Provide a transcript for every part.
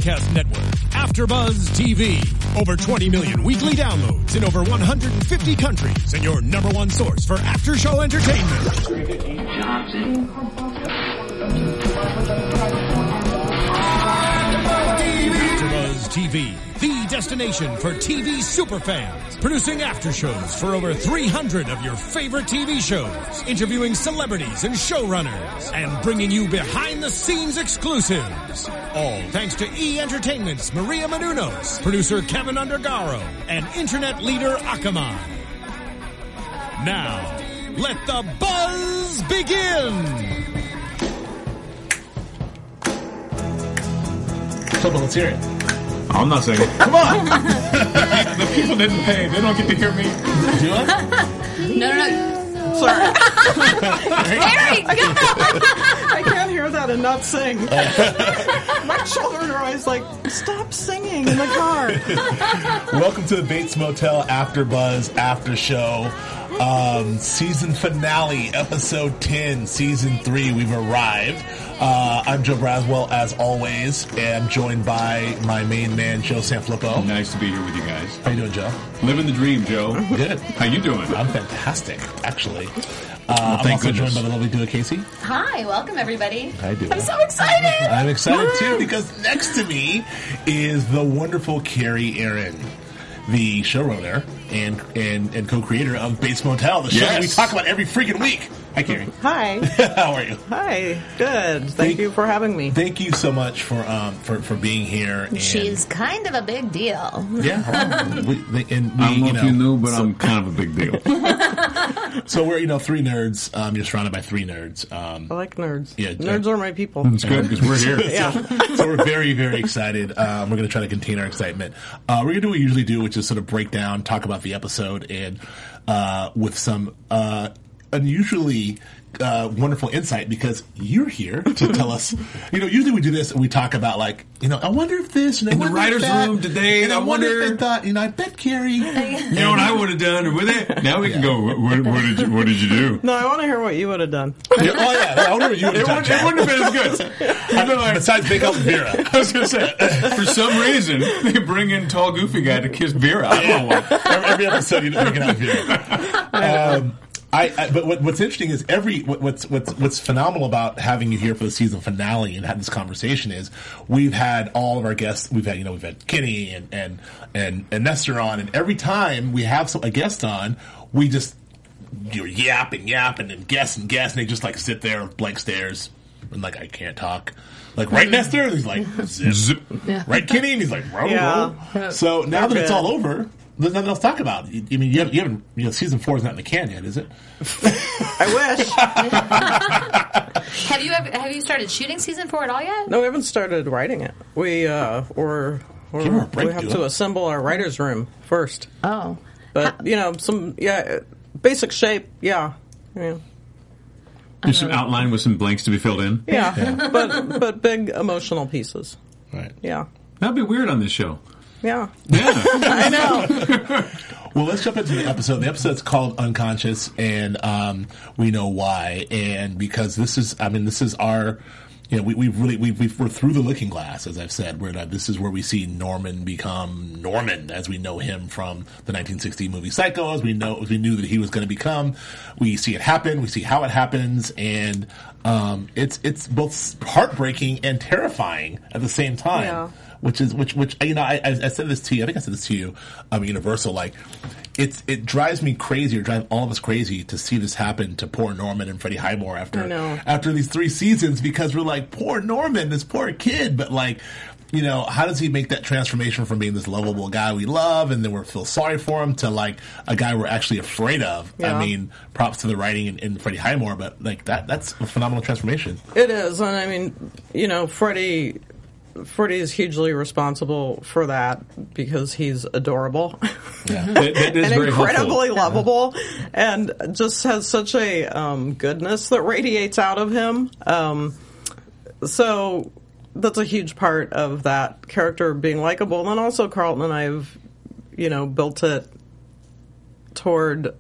Podcast Network, AfterBuzz TV. Over 20 million weekly downloads in over 150 countries, and your number one source for after-show entertainment. AfterBuzz TV, the destination for TV superfans, producing aftershows for over 300 of your favorite TV shows, interviewing celebrities and showrunners, and bringing you behind-the-scenes exclusives. All thanks to E! Entertainment's Maria Menounos, producer Kevin Undergaro, and internet leader Akamai. Now, let the buzz begin! Let's hear it. I'm not saying it. Come on! The people didn't pay. They don't get to hear me. Do what? No. Sorry. There you go. I can't hear that and not sing. My children are always like, stop singing in the car. Welcome to the Bates Motel AfterBuzz After Show. Season finale, episode 10, season 3. We've arrived. I'm Joe Braswell, as always, and joined by my main man, Joe Sanfilippo. Nice to be here with you guys. How you doing, Joe? Living the dream, Joe. Good. How you doing? I'm fantastic, actually. Well, I'm also goodness. joined by the lovely Dua Casey. Hi, welcome everybody. Hi, Dua. I'm so excited. I'm excited, too, because next to me is the wonderful Carrie Aaron, the showrunner and co-creator of Bates Motel, the show that we talk about every freaking week. Hi, Carrie. Hi. How are you? Hi. Good. Thank you for having me. Thank you so much for being here. And She's kind of a big deal. yeah. I don't know if you knew, but I'm kind of a big deal. So we're three nerds. You're surrounded by three nerds. I like nerds. Yeah, nerds are my people. It's good because we're here. Yeah. So we're very, very excited. We're going to try to contain our excitement. We're going to do what we usually do, which is sort of break down, talk about the episode, and with some unusually wonderful insight, because you're here to tell us. Usually we do this and we talk about I wonder if this and I In the wonder writer's if that, room today, and I wonder if wonder- they thought. I bet Carrie. You know what I would have done with it? Now we can go, what did you do? No, I want to hear what you would have done. Yeah, oh yeah, I wonder what you would It have done. wouldn't have been as good. I'd been like, Besides Big Elf and Vera. I was going to say, for some reason, they bring in tall, goofy guy to kiss Vera. I don't know why. every episode you can have Vera. But what's interesting is what's phenomenal about having you here for the season finale and having this conversation is we've had all of our guests. We've had Kenny and Nestor on, and every time we have a guest on, we just yapping and guess, and they just sit there with blank stares and I can't talk. Right, Nestor? And he's like, zip. Yeah. Right, Kenny? And he's like, roll. Yeah. So now that it's Okay. all over, there's nothing else to talk about. You haven't, season 4 is not in the can yet, is it? I wish. Have you started shooting season 4 at all yet? No, we haven't started writing it. We Give her a break, we have Dua. to assemble our writer's room first. Oh. But, basic shape, yeah. There's some outline with some blanks to be filled in. Yeah. But big emotional pieces. Right. Yeah. That'd be weird on this show. Yeah. Yeah. I know. Well, let's jump into the episode. The episode's called Unconscious, and we know why. And because this is our, we're through the looking glass, as I've said. This is where we see Norman become Norman, as we know him from the 1960 movie Psycho. As we knew that he was going to become. We see it happen. We see how it happens, and it's both heartbreaking and terrifying at the same time. Yeah. Which I said this to you. I think I said this to you. Universal, it drives me crazy, or drives all of us crazy, to see this happen to poor Norman and Freddie Highmore after these 3 seasons, because we're like, poor Norman, this poor kid, but how does he make that transformation from being this lovable guy we love, and then we feel sorry for him, to a guy we're actually afraid of? Yeah. I mean, props to the writing in Freddie Highmore, but that's a phenomenal transformation. It is. And Freddie is hugely responsible for that because he's adorable. Yeah. That is and very incredibly helpful. lovable, and just has such a goodness that radiates out of him. So that's a huge part of that character being likable. And then also Carlton and I have, built it toward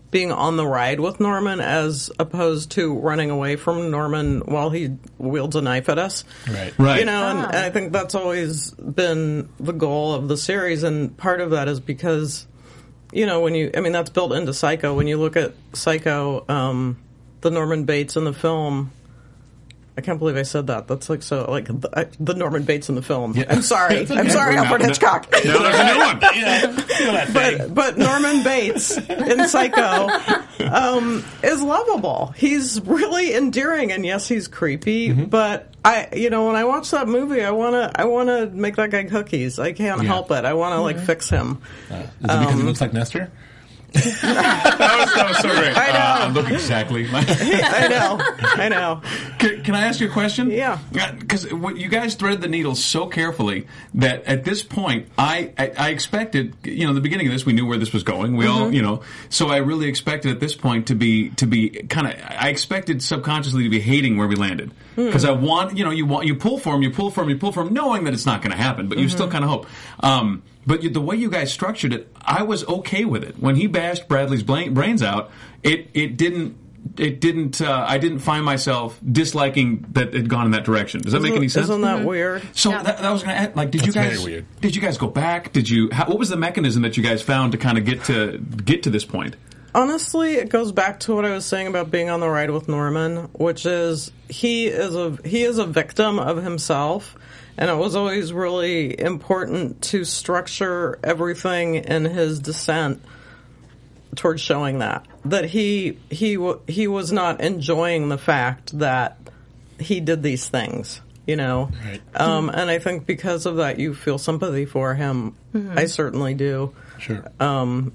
being on the ride with Norman as opposed to running away from Norman while he wields a knife at us. Right. You know, and I think that's always been the goal of the series, and part of that is because, you know, that's built into Psycho. When you look at Psycho, the Norman Bates in the film, I can't believe I said that. That's like so, like the Norman Bates in the film. Yeah. I'm sorry, Alfred Hitchcock. No, there's a new one. But Norman Bates in Psycho is lovable. He's really endearing, and yes, he's creepy. But when I watch that movie, I wanna make that guy cookies. I can't help it. I want to fix him. Is it because he looks like Nestor? that was so great. I know. Look exactly. I know. Can I ask you a question? Yeah. Because you guys threaded the needle so carefully that at this point, I expected, the beginning of this, we knew where this was going. We all, so I really expected at this point to be kind of, I expected subconsciously to be hating where we landed. Because I want, you pull for him, knowing that it's not going to happen, but you still kind of hope. But the way you guys structured it, I was okay with it. When he bashed Bradley's brains out, it didn't. I didn't find myself disliking that it had gone in that direction. Does that make any sense? Isn't that weird? So that was going to add, like, did you guys go back? What was the mechanism that you guys found to kind of get to this point? Honestly, it goes back to what I was saying about being on the ride with Norman, which is he is a victim of himself. And it was always really important to structure everything in his descent towards showing that he was not enjoying the fact that he did these things, Right. And I think because of that, you feel sympathy for him. I certainly do. Sure. And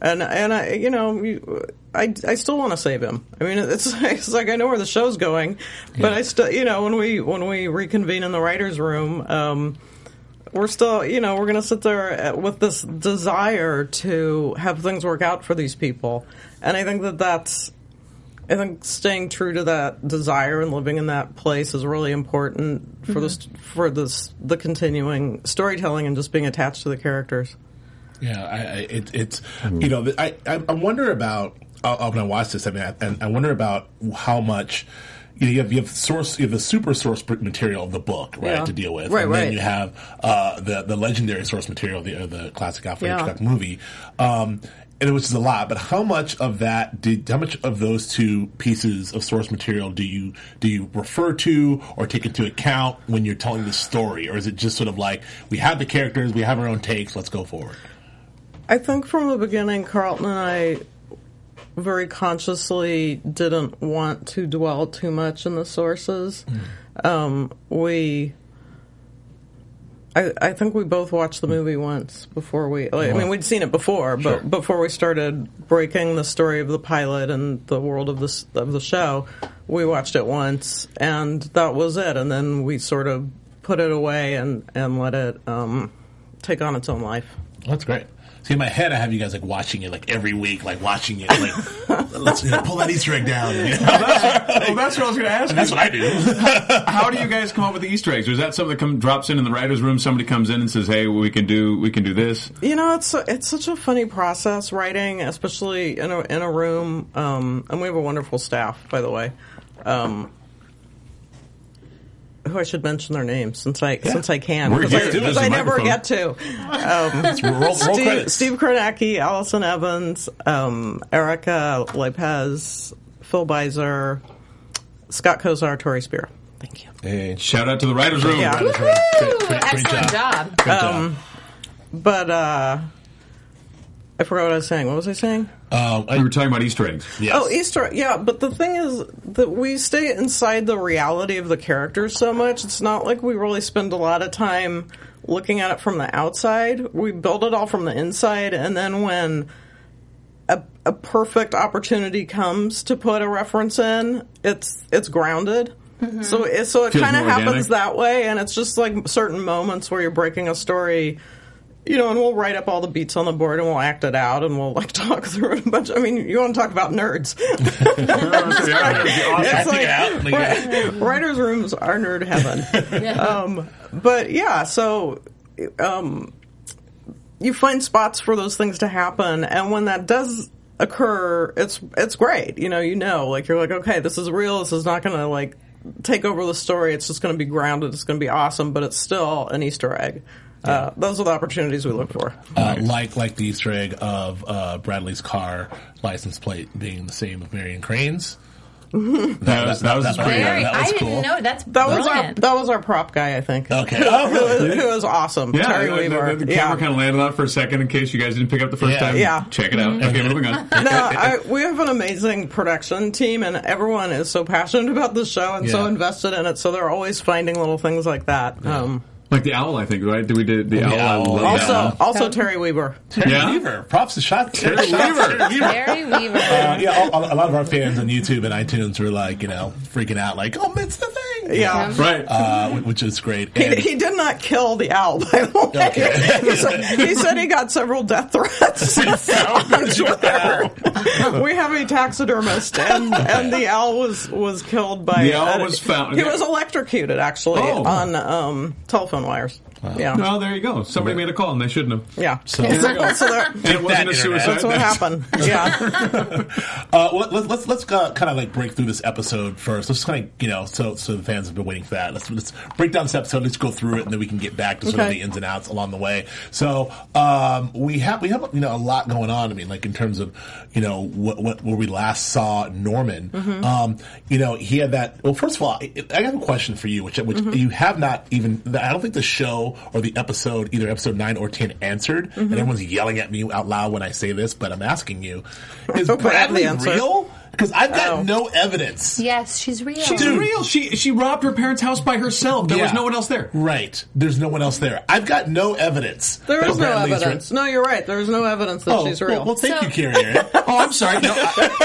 I still want to save him. I mean, it's like I know where the show's going, but I still, when we reconvene in the writers' room, we're still, we're going to sit there with this desire to have things work out for these people, and I think I think staying true to that desire and living in that place is really important for the continuing storytelling and just being attached to the characters. Yeah, I wonder about when I watch this. I mean, and I wonder about how much you have the super source material of the book, right, to deal with, and then you have the legendary source material of the classic Alfred Hitchcock movie. And which is a lot, but how much of those two pieces of source material do you refer to or take into account when you're telling the story, or is it just sort of like we have the characters, we have our own takes, let's go forward? I think from the beginning, Carlton and I very consciously didn't want to dwell too much in the sources. I think we both watched the movie once before we'd seen it before, but before we started breaking the story of the pilot and the world of the show, we watched it once, and that was it. And then we sort of put it away and let it take on its own life. That's great. See, in my head, I have you guys like watching it like every week, like watching it, like let's pull that Easter egg down. That's what I was going to ask. That's what I do. How do you guys come up with the Easter eggs? Or is that something that drops in the writer's room? Somebody comes in and says, "Hey, we can do this." It's such a funny process writing, especially in a room. And we have a wonderful staff, by the way. Who I should mention their names since I can, because I never get to. Roll Steve Kornacki, Allison Evans, Erica Lopez, Phil Beiser, Scott Kozar, Tori Spear. Thank you. Hey. Shout out to the writers' room. Yeah. Excellent job. Great job. But I forgot what I was saying. What was I saying? We were talking about Easter eggs. Yes. Oh, Easter, yeah, but the thing is that we stay inside the reality of the characters so much. It's not like we really spend a lot of time looking at it from the outside. We build it all from the inside, and then when a perfect opportunity comes to put a reference in, it's grounded. Mm-hmm. So it kind of happens that way, and it's just like certain moments where you're breaking a story. And we'll write up all the beats on the board and we'll act it out and we'll like talk through it a bunch. I mean, you want to talk about nerds? Writers' rooms are nerd heaven. But yeah, so you find spots for those things to happen, and when that does occur, it's great. You know, like you're like, okay, this is real. This is not going to like take over the story. It's just going to be grounded. It's going to be awesome, but it's still an Easter egg. Those are the opportunities we look for. Like the Easter egg of Bradley's car license plate being the same as Marion Crane's. That was pretty. I cool. didn't know. That's brilliant. That was our prop guy, I think. Okay. Oh, really? Who was awesome. Yeah, Terry Weaver. the camera kind of landed on it for a second in case you guys didn't pick up the first time. Yeah. Check it out. Okay, moving on. No, we have an amazing production team, and everyone is so passionate about the show and so invested in it, so they're always finding little things like that. Like the owl, I think, right? We did the owl. I love that one. Also Terry Weaver. Terry Weaver. Props to Terry Weaver. Terry Weaver. A lot of our fans on YouTube and iTunes were like, freaking out, like, oh, it's the thing. Yeah. Right. Which is great. He did not kill the owl, by the way. Okay. He said he got several death threats on Twitter. We have a taxidermist, and the owl was killed by... The owl was found... He was electrocuted, actually, on telephone wires. Wow. Yeah. Well, there you go. Somebody made a call and they shouldn't have. Yeah. So and it wasn't a suicide. That's what happened. Yeah. Let's kind of like break through this episode first. Let's kind of so the fans have been waiting for that. Let's break down this episode. Let's go through it and then we can get back to sort of the ins and outs along the way. So we have a lot going on. I mean, like in terms of where we last saw Norman. Mm-hmm. He had that. Well, first of all, I have a question for you, which you have not even. I don't think the show or the episode, either episode 9 or 10, answered. And everyone's yelling at me out loud when I say this, but I'm asking you: is Bradley real? Because I've got no evidence. Yes, she's real. She's real. She robbed her parents' house by herself. There was no one else there. Right. There's no one else there. I've got no evidence. There is no evidence. No, you're right. There is no evidence that she's real. Well, thank you, Carrie. Oh, I'm sorry. No,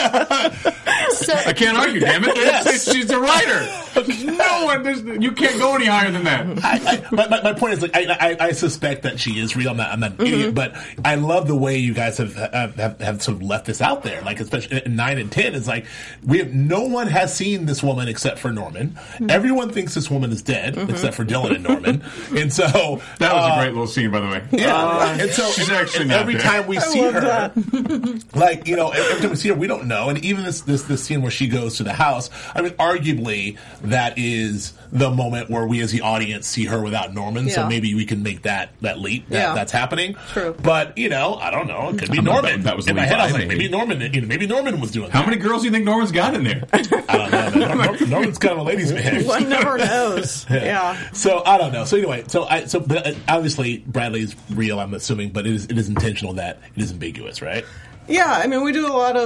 I can't argue, damn it. Yes. She's a writer. No one. You can't go any higher than that. My point is, like, I suspect that she is real. I'm not an idiot, but I love the way you guys have sort of left this out there. Like, especially in 9 and 10, it's like no one has seen this woman except for Norman. Everyone thinks this woman is dead except for Dylan and Norman. And so that was a great little scene, by the way. Yeah, and so she's actually not every there. time we see her, like every time we see her, we don't know. And even this scene where she goes to the house, I mean, arguably that is the moment where we as the audience see her without Norman. Yeah. So maybe we can make that leap that's happening. True. But I don't know. It could be Norman. That was in my head. I was like, maybe Norman was doing that. How many girls do you think Norman's got in there? I don't know. Norman's kind of a ladies' man. One never knows. Yeah. So I don't know. So anyway, but obviously Bradley's real. I'm assuming, but it is intentional that it is ambiguous, right? Yeah, I mean, we do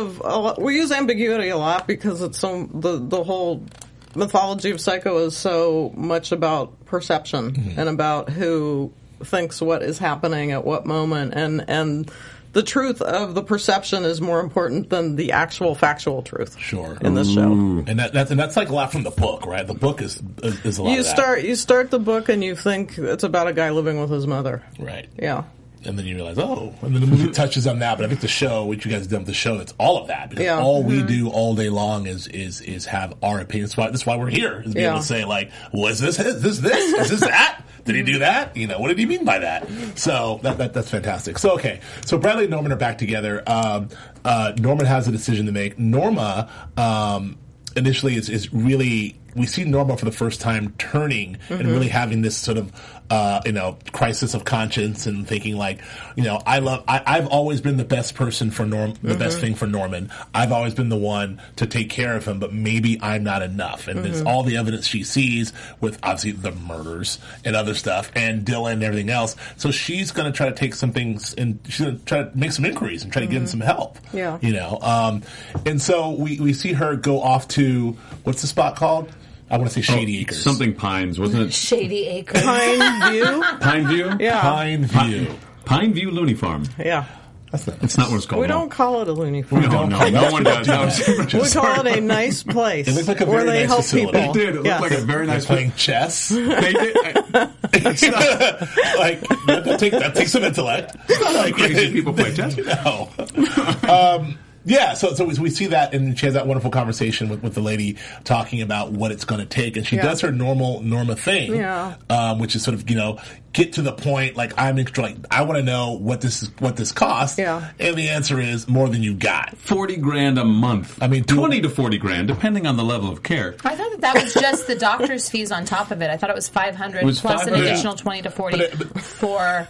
we use ambiguity a lot because it's the whole mythology of Psycho is so much about perception and about who thinks what is happening at what moment, and the truth of the perception is more important than the actual factual truth. Sure. In this show, and that's like a lot from the book, right? The book is a lot. You start the book and you think it's about a guy living with his mother, right? Yeah. And then you realize, and then the movie touches on that. But I think the show, what you guys have done with the show, it's all of that. Because all we do all day long is have our opinions. That's why we're here, is be able to say, like, was this? Is this? Is this that? Did he do that? What did he mean by that? So that's fantastic. So, okay. So Bradley and Norman are back together. Norman has a decision to make. Norma, initially is really, we see Norma for the first time turning and really having this sort of, crisis of conscience and thinking like, I've always been the best person for the best thing for Norman. I've always been the one to take care of him, but maybe I'm not enough. And there's all the evidence she sees with obviously the murders and other stuff and Dylan and everything else. So she's going to try to take some things and she's going to try to make some inquiries and try to give him some help. Yeah. And so we see her go off to, what's the spot called? I want to say Shady Acres. Something Pines, wasn't it? Shady Acres. Pine View? Pine View? Yeah. Pine View. Pine View Looney Farm. Yeah. It's not what it's called. We don't call it a loony farm. No one does. We call it a nice place. It looked like a where very they nice help facility. people. It did. It looked like a very nice playing chess. They did. Like that takes some intellect. Like crazy people play chess. No. Yeah, so we see that, and she has that wonderful conversation with the lady talking about what it's going to take, and she does her normal Norma thing, which is sort of, get to the point. Like, I want to know what this costs, and the answer is more than you got. $40,000 a month. I mean, 20 to $40,000, depending on the level of care. I thought that was just the doctor's fees on top of it. I thought it was $500 plus an additional 20 to 40 for.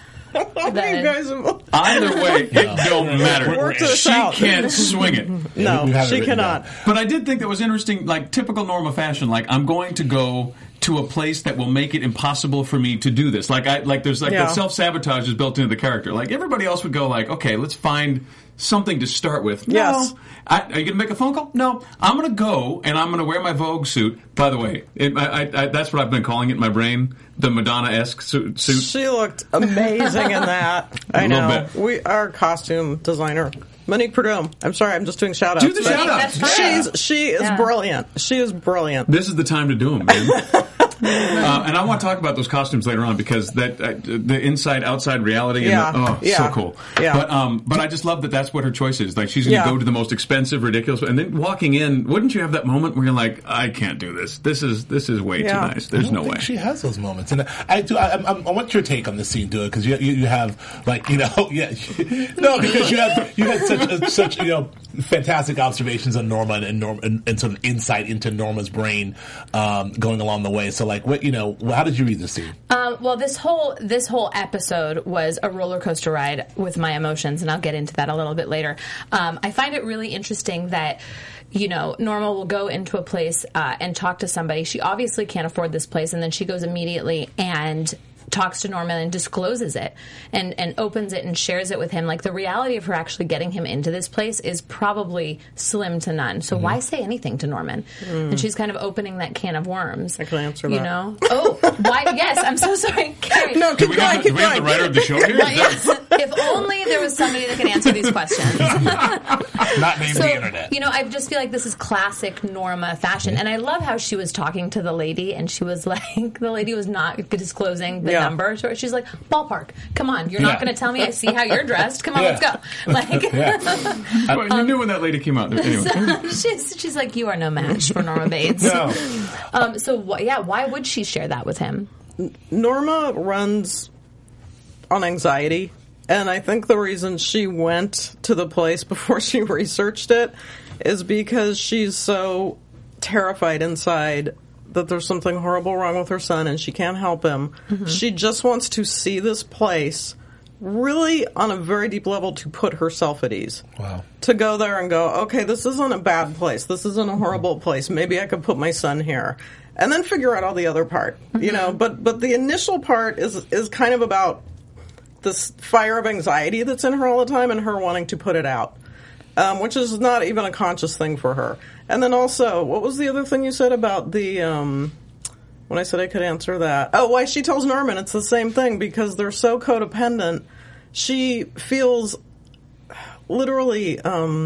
Either way, it don't matter. She can't swing it. No, she cannot. But I did think that was interesting, like typical Norma fashion. Like, I'm going to go to a place that will make it impossible for me to do this. There's that self-sabotage is built into the character. Like, everybody else would go like, okay, let's find something to start with. Yes. No. Are you going to make a phone call? No. I'm going to go and I'm going to wear my Vogue suit. By the way, that's what I've been calling it in my brain, the Madonna-esque suit. She looked amazing in that. I know. Our costume designer, Monique Perdome. I'm sorry, I'm just doing shout-outs. Do the shout-outs. She is brilliant. She is brilliant. This is the time to do them, man. And I want to talk about those costumes later on because the inside-outside reality, so cool. Yeah. But I just love that that's what her choice is. Like, she's going to go to the most expensive, ridiculous, and then walking in, wouldn't you have that moment where you're like, I can't do this. This is way too nice. There's no way. She has those moments, and I want your take on this scene, Dua, because you have because you had such fantastic observations on Norma and sort of insight into Norma's brain going along the way. So, how did you read this scene? Well, this whole episode was a roller coaster ride with my emotions, and I'll get into that a little bit later. I find it really interesting that Norma will go into a place and talk to somebody. She obviously can't afford this place, and then she goes immediately and talks to Norman and discloses it and opens it and shares it with him. Like, the reality of her actually getting him into this place is probably slim to none. So why say anything to Norman? And she's kind of opening that can of worms. I can answer that. Oh, why? Yes, I'm so sorry, Carrie. No, keep going. Do we have the writer of the show here? Yes. If only there was somebody that could answer these questions. Not named the internet. I just feel like this is classic Norma fashion. And I love how she was talking to the lady, and she was like, the lady was not disclosing the number. So she's like, ballpark. Come on, you're not going to tell me. I see how you're dressed. Come on, let's go. You knew when that lady came out. Anyway. She's like, you are no match for Norma Bates. No. Why would she share that with him? Norma runs on anxiety, and I think the reason she went to the place before she researched it is because she's so terrified inside that there's something horrible wrong with her son and she can't help him. Mm-hmm. She just wants to see this place really on a very deep level to put herself at ease. Wow. To go there and go, okay, this isn't a bad place. This isn't a horrible place. Maybe I could put my son here. And then figure out all the other part. Mm-hmm. But the initial part is kind of about this fire of anxiety that's in her all the time and her wanting to put it out. Which is not even a conscious thing for her. And then also, what was the other thing you said about the, when I said I could answer that? Oh, why she tells Norman it's the same thing, because they're so codependent. She feels literally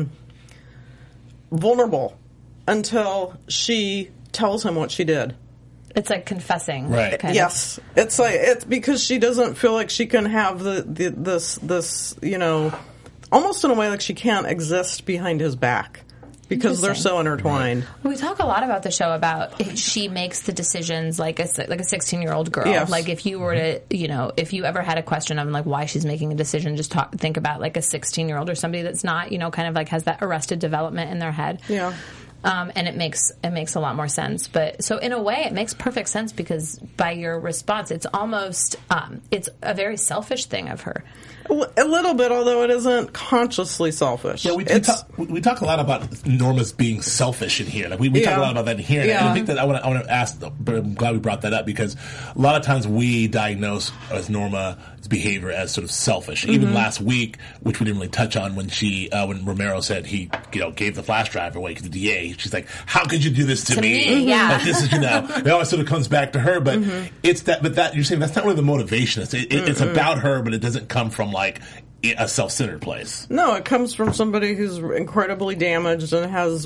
vulnerable until she tells him what she did. It's like confessing. Right. Yes. It's because she doesn't feel like she can have this, almost in a way like she can't exist behind his back because they're so intertwined. We talk a lot about the show about she makes the decisions like a 16-year-old girl. Yes. Like, if you were to, if you ever had a question of like why she's making a decision, just think about like a 16-year-old or somebody that's not, kind of like has that arrested development in their head. Yeah. And it makes a lot more sense. But so in a way, it makes perfect sense because by your response, it's almost it's a very selfish thing of her. A little bit, although it isn't consciously selfish. Yeah, we talk a lot about Norma's being selfish in here. Like we talk a lot about that in here. And I think that I want to ask, but I'm glad we brought that up because a lot of times we diagnose as Norma's behavior as sort of selfish. Mm-hmm. Even last week, which we didn't really touch on, when when Romero said he gave the flash drive away to the DA, she's like, "How could you do this to me?" Yeah, like, this is it always sort of comes back to her. But it's that. But that you're saying that's not really the motivation. It's about her, but it doesn't come from like a self-centered place. No, it comes from somebody who's incredibly damaged and has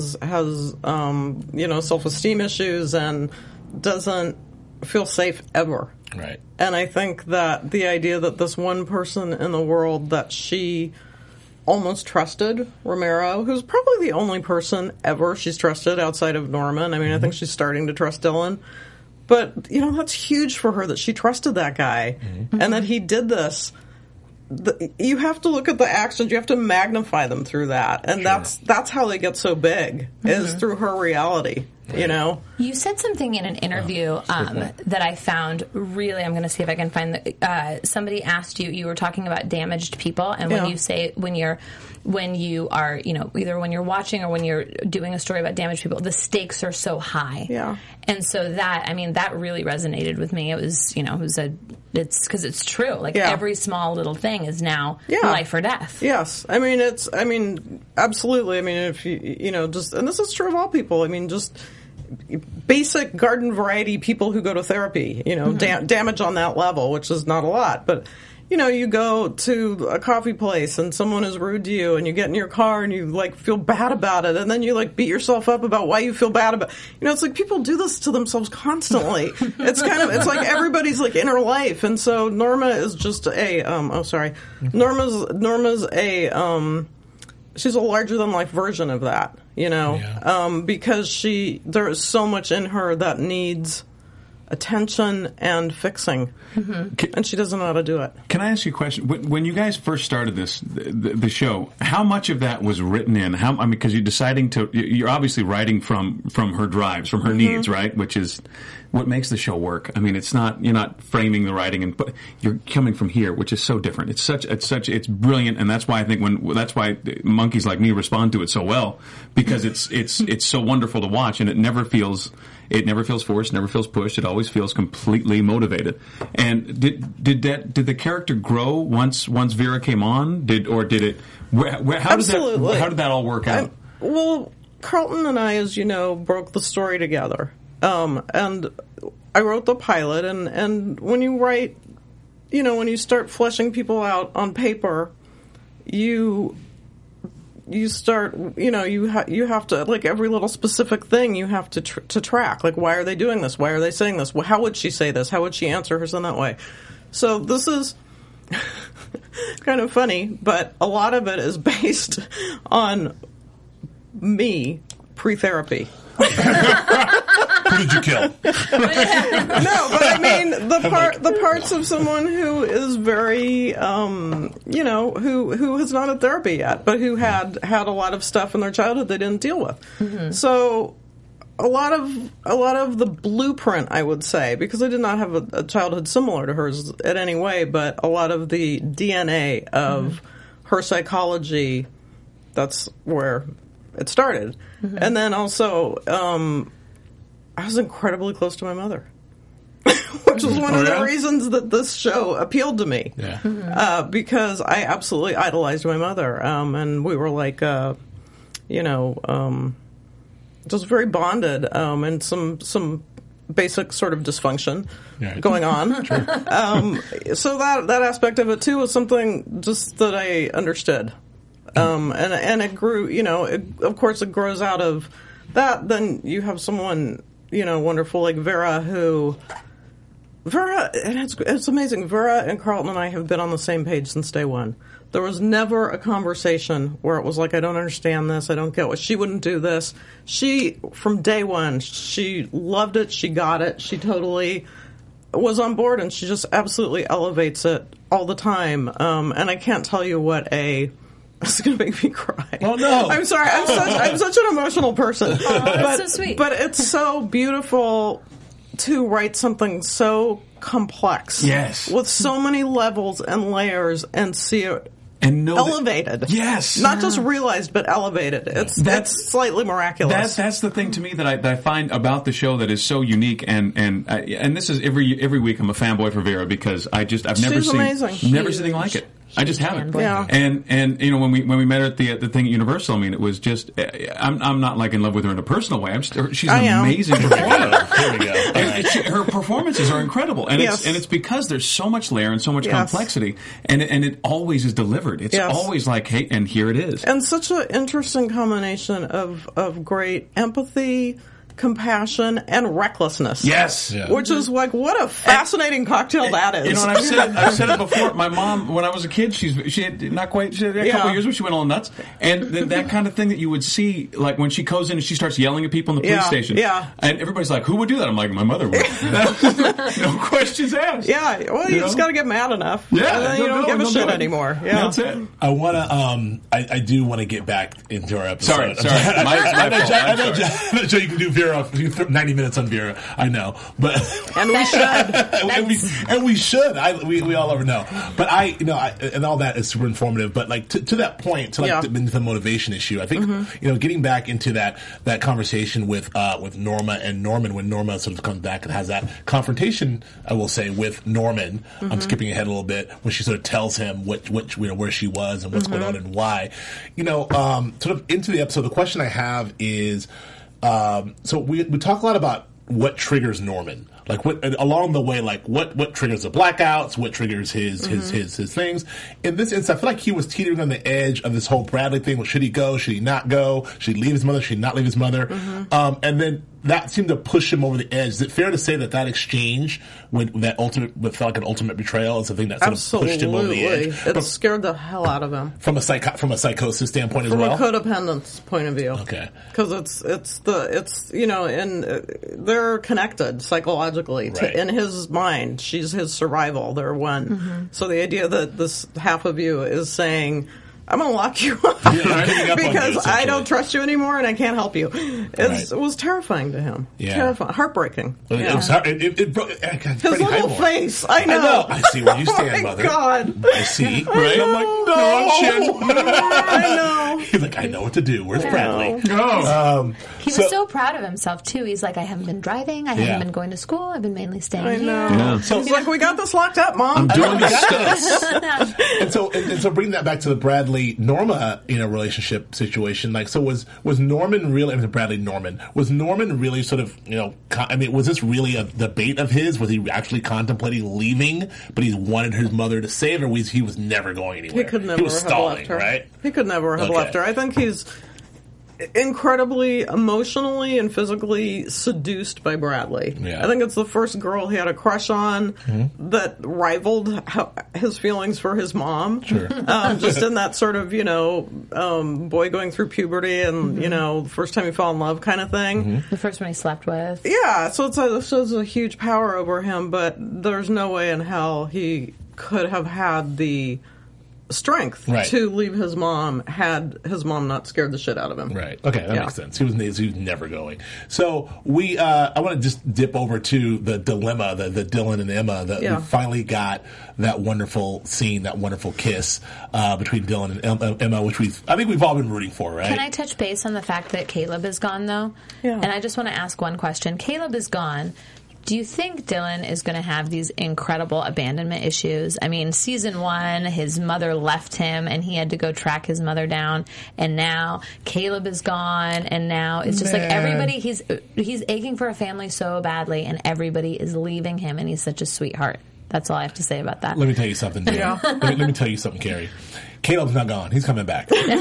self-esteem issues and doesn't feel safe ever. Right. And I think that the idea that this one person in the world that she almost trusted Romero, who's probably the only person ever she's trusted outside of Norman. I mean, I think she's starting to trust Dylan. But, that's huge for her that she trusted that guy and that he did this. You have to look at the actions. You have to magnify them through that. And that's how they get so big, is through her reality, You said something in an interview that I found really, I'm going to see if I can find somebody asked you were talking about damaged people, and when you say, when you are, either when you're watching or when you're doing a story about damaged people, the stakes are so high. Yeah. And so that really resonated with me. It was, it's because it's true. Like every small little thing is now life or death. Yes. Absolutely. If and this is true of all people. Just basic garden variety people who go to therapy, damage on that level, which is not a lot, but you go to a coffee place and someone is rude to you and you get in your car and you feel bad about it and then you beat yourself up about why you feel bad about it's like people do this to themselves constantly. It's like everybody's inner life. And so Norma is just Norma's she's a larger than life version of that, because there is so much in her that needs attention and fixing, and she doesn't know how to do it. Can I ask you a question? When you guys first started the show, how much of that was written in? Because you're obviously writing from her drives, from her needs, right? Which is what makes the show work. It's not, you're not framing the writing, but you're coming from here, which is so different. It's brilliant, and that's why I think that's why monkeys like me respond to it so well, because it's so wonderful to watch, and it never feels forced, never feels pushed. It always feels completely motivated. And did the character grow once Vera came on? How did that all work out? Well, Carlton and I, as you know, broke the story together. And I wrote the pilot, and when you write, when you start fleshing people out on paper, you start, you have to, every little specific thing you have to track. Why are they doing this? Why are they saying this? Well, how would she say this? How would she answer hers in that way? So this is kind of funny, but a lot of it is based on me pre-therapy. Who did you kill? No, but the parts of someone who is very, who has not had therapy yet, but who had a lot of stuff in their childhood they didn't deal with. Mm-hmm. So a lot of the blueprint, I would say, because I did not have a childhood similar to hers in any way, but a lot of the DNA of her psychology, that's where it started. Mm-hmm. And then also, I was incredibly close to my mother, which was one of the reasons that this show appealed to me. Yeah. Because I absolutely idolized my mother. And we were just very bonded, and some basic sort of dysfunction going on. So that aspect of it too was something just that I understood. And it grew, of course it grows out of that. Then you have someone, wonderful like Vera, and it's amazing. Vera and Carlton and I have been on the same page since day one. There was never a conversation where it was like, I don't understand this, I don't get what, she wouldn't do this. She, from day one, she loved it, she got it, she totally was on board, and she just absolutely elevates it all the time. And I can't tell you what it's going to make me cry. Oh, no. I'm sorry. I'm such an emotional person. Oh, that's so sweet. But it's so beautiful to write something so complex. Yes. With so many levels and layers and see it elevated. Yes. Not just realized, but elevated. That's slightly miraculous. That's the thing to me that I find about the show that is so unique, and this is every week I'm a fanboy for Vera, because I've never seen anything like it. I just haven't. Yeah. And when we met her at the thing at Universal, I mean, it was just I'm not in love with her in a personal way. She's an amazing performer. Here we go. Her performances are incredible, and it's because there's so much layer and so much complexity, and it always is delivered. It's always like, hey, and here it is. And such an interesting combination of great empathy, compassion, and recklessness. Yes. Yeah. Which is like, what a fascinating cocktail that is. You know, and I've said it before. My mom, when I was a kid, she had a couple of years where she went all nuts, and that kind of thing that you would see, like when she goes in and she starts yelling at people in the police station. Yeah. And everybody's like, who would do that? I'm like, my mother would. No questions asked. Yeah, well, you just got to get mad enough. Yeah, and then you don't give a shit anymore. Yeah, that's it. I want to. I do want to get back into our episode. Sorry. My fault. I know, Joe, you can do Vera. 90 minutes on Vera. I know, but and we should. and we should. We all over know. But and all that is super informative. But like to that point, to like the motivation issue, I think getting back into that conversation with Norma and Norman, when Norma sort of comes back and has that confrontation, I will say, with Norman. I'm skipping ahead a little bit when she sort of tells him where she was and what's going on and why. Sort of into the episode, the question I have is, so we talk a lot about what triggers Norman. Like what along the way, like what triggers the blackouts, what triggers his things. In this instance, I feel like he was teetering on the edge of this whole Bradley thing. Well, should he go? Should he not go? Should he leave his mother? Should he not leave his mother? And then that seemed to push him over the edge. Is it fair to say that exchange felt like an ultimate betrayal is the thing that sort of pushed him over the edge? It scared the hell out of him. From a psychosis standpoint as well? From a codependence point of view. Okay. Because they're connected psychologically. Right. In his mind, she's his survival. They're one. So the idea that this half of you is saying, I'm going to lock you up because I don't trust you anymore and I can't help you. It was terrifying to him. Yeah. Terrifying. Heartbreaking. It broke his little face. I know. I see where you stand, Mother. Oh, my God. I see. Right? I'm like, no, shit. I know. He's like, I know what to do. Where's Bradley? No. He was so proud of himself, too. He's like, I haven't been driving. I haven't been going to school. I've been mainly staying here. Yeah. So he's like, we got this locked up, Mom. I'm doing this stuff. And so bring that back to the Bradley Norma relationship situation. Like, so was Norman really? Bradley Norman, was Norman really sort of was this really a debate of his? Was he actually contemplating leaving, but he wanted his mother to save her? He was never going anywhere. He could never have stalling, left her. Right? He could never have left her. I think he's incredibly emotionally and physically seduced by Bradley. Yeah. I think it's the first girl he had a crush on that rivaled his feelings for his mom. Sure. Just in that sort of, boy going through puberty and, the first time he fell in love kind of thing. The first one he slept with. Yeah, so it's a huge power over him, but there's no way in hell he could have had the strength to leave his mom had his mom not scared the shit out of him. Right. Okay, that makes sense. He was never going. So I want to just dip over to the dilemma, the Dylan and Emma, that we finally got that wonderful scene, that wonderful kiss between Dylan and Emma, which I think we've all been rooting for, right? Can I touch base on the fact that Caleb is gone, though? Yeah. And I just want to ask one question. Caleb is gone. Do you think Dylan is going to have these incredible abandonment issues? I mean, season 1, his mother left him and he had to go track his mother down. And now Caleb is gone. And now it's just like everybody, he's aching for a family so badly and everybody is leaving him and he's such a sweetheart. That's all I have to say about that. Let me tell you something, Dylan. Let me tell you something, Carrie. Caleb's not gone. He's coming back. We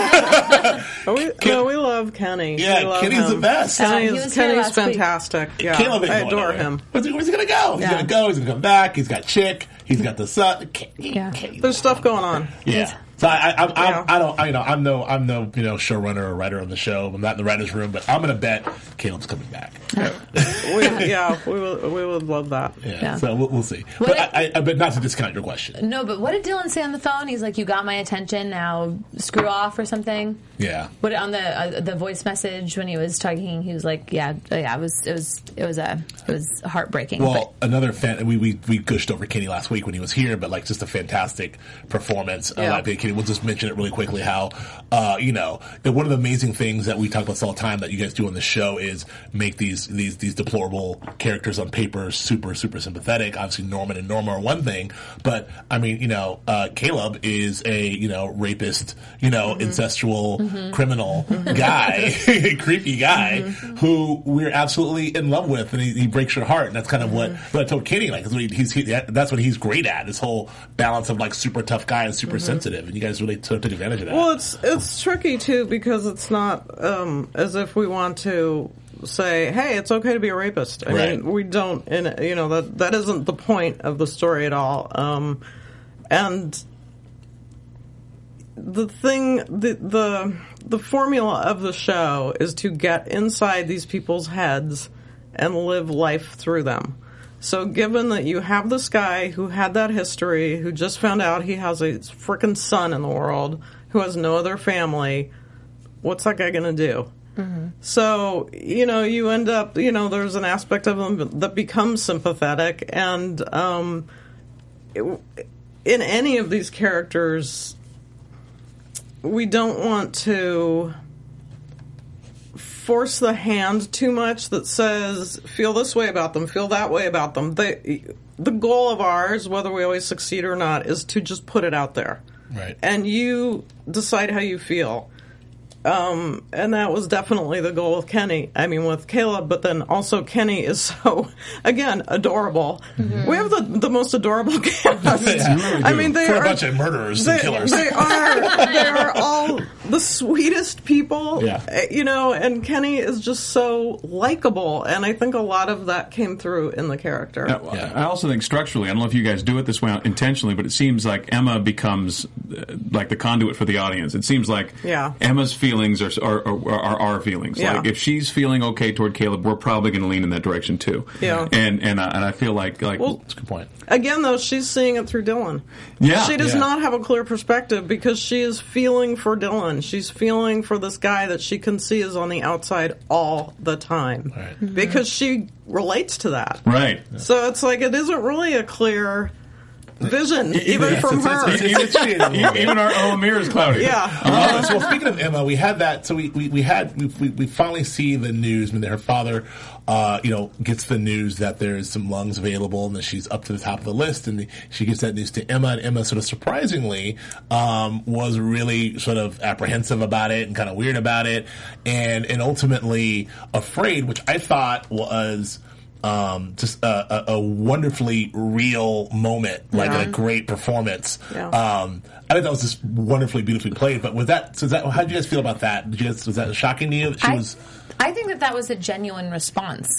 love Kenny. Yeah, Kenny's the best. Kenny's fantastic. Yeah, Caleb ain't I going adore nowhere. him. Where's he going to go? He's going to go. He's going to come back. He's got Chick. He's got the son. There's stuff going on. Yeah. So I'm no showrunner or writer on the show. I'm not in the writers' room, but I'm going to bet Caleb's coming back. we would love that. Yeah. So we'll see. But not to discount your question. No, but what did Dylan say on the phone? He's like, "You got my attention. Now screw off" or something. Yeah. What on the voice message when he was talking? He was like, "Yeah, it was heartbreaking." Well, another fan. We gushed over Kenny last week when he was here, but like just a fantastic performance. Kenny, we'll just mention it really quickly. How one of the amazing things that we talk about all the time that you guys do on the show is make these deplorable characters on paper super sympathetic. Obviously, Norman and Norma are one thing, but I mean, Caleb is a rapist, incestual criminal guy, creepy guy who we're absolutely in love with, and he breaks your heart. And that's kind of what I told Kenny. Like that's what he's great at. This whole balance of like super tough guy and super sensitive, and you guys really took advantage of that. Well, it's tricky too because it's not as if we want to say, hey, it's okay to be a rapist. I mean, we don't, that isn't the point of the story at all. And the thing, the formula of the show is to get inside these people's heads and live life through them. So given that you have this guy who had that history, who just found out he has a frickin' son in the world, who has no other family, what's that guy going to do? Mm-hmm. So, you end up, there's an aspect of him that becomes sympathetic. And in any of these characters, we don't want to force the hand too much that says, feel this way about them, feel that way about them. The goal of ours, whether we always succeed or not, is to just put it out there. Right. And you decide how you feel. And that was definitely the goal with Kenny. I mean, with Caleb, but then also Kenny is so, again, adorable. Mm-hmm. We have the most adorable cast. Really I mean, they are a bunch of murderers and killers. They are all the sweetest people. Yeah. And Kenny is just so likable, and I think a lot of that came through in the character. I also think structurally, I don't know if you guys do it this way intentionally, but it seems like Emma becomes like the conduit for the audience. It seems like Emma's feelings are our feelings. Yeah. Like if she's feeling okay toward Caleb, we're probably going to lean in that direction too. Yeah. And I feel like well, that's a good point. Again, though, she's seeing it through Dylan. Yeah. She does not have a clear perspective because she is feeling for Dylan. She's feeling for this guy that she can see is on the outside all the time. Right. Mm-hmm. Because she relates to that. Right. So it's like it isn't really a clear vision, even from her. Even our own mirror is cloudy. Yeah. So speaking of Emma, we had that. So we finally see the news when her father, gets the news that there's some lungs available and that she's up to the top of the list, and she gives that news to Emma, and Emma sort of surprisingly was really sort of apprehensive about it and kind of weird about it, and ultimately afraid, which I thought was just a wonderfly real moment, like a great performance. Yeah. I think that was just wonderfully, beautifully played. But with that, how did you guys feel about that? Was that shocking to you? That she was. I think that was a genuine response.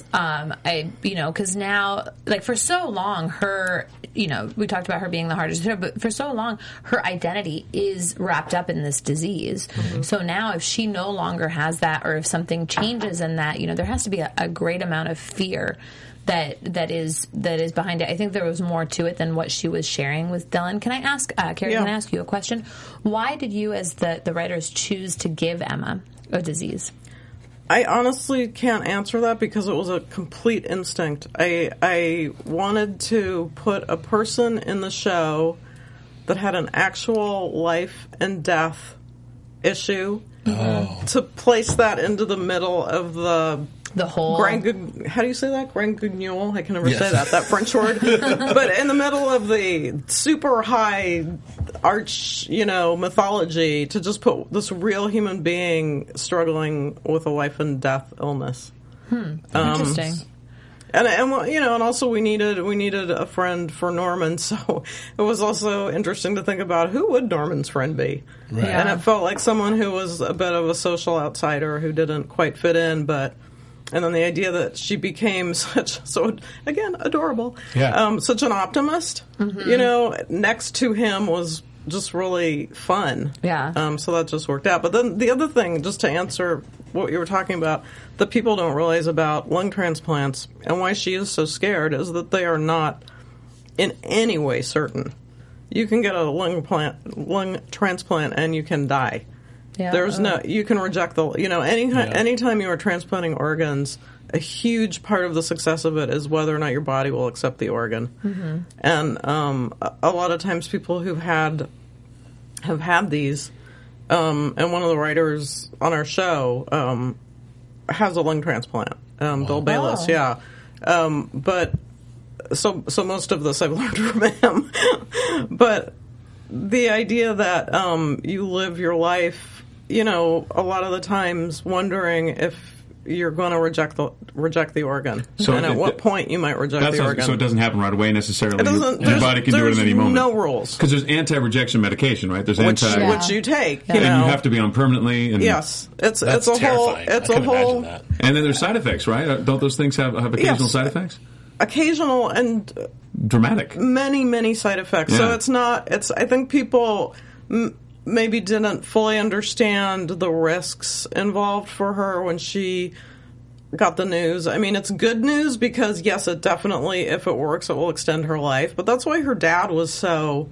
Because now, like for so long, her, we talked about her being the hardest hitter, but for so long, her identity is wrapped up in this disease. Mm-hmm. So now, if she no longer has that, or if something changes in that, there has to be a great amount of fear that is behind it. I think there was more to it than what she was sharing with Dylan. Can I ask, Carrie? Can I ask you a question? Why did you, as the writers, choose to give Emma a disease? I honestly can't answer that because it was a complete instinct. I wanted to put a person in the show that had an actual life and death issue to place that into the middle of the whole how do you say that? Grand Guignol? I can never say that French word. But in the middle of the super high arch, mythology, to just put this real human being struggling with a life and death illness. Interesting. And also we needed a friend for Norman, so it was also interesting to think about who would Norman's friend be. Right. Yeah. And it felt like someone who was a bit of a social outsider who didn't quite fit in, and then the idea that she became again, adorable. Yeah. Such an optimist. Mm-hmm. Next to him was just really fun. Yeah. So that just worked out. But then the other thing, just to answer what you were talking about, that people don't realize about lung transplants and why she is so scared is that they are not in any way certain. You can get a lung transplant and you can die. Yeah. There's you can reject anytime you are transplanting organs, a huge part of the success of it is whether or not your body will accept the organ. Mm-hmm. And a lot of times people have had these, and one of the writers on our show has a lung transplant, Bill Bayless, yeah. But so most of this I've learned from him. But the idea that you live your life, a lot of the times wondering if you're going to reject the organ, So and at what point you might reject the organ. So it doesn't happen right away necessarily. It doesn't. Your body can do it at any moment. No rules. Because there's anti-rejection medication, right? There's Which anti, you take. and you have to be on permanently. And yes, it's That's a whole. terrifying. It's I a couldn't imagine whole. that. And then there's side effects, right? Don't those things have occasional side effects? Occasional and Dramatic. many side effects. Yeah. So it's not. It's. I think people maybe didn't fully understand the risks involved for her when she got the news. I mean, it's good news because yes, it definitely, if it works, it will extend her life. But that's why her dad was so.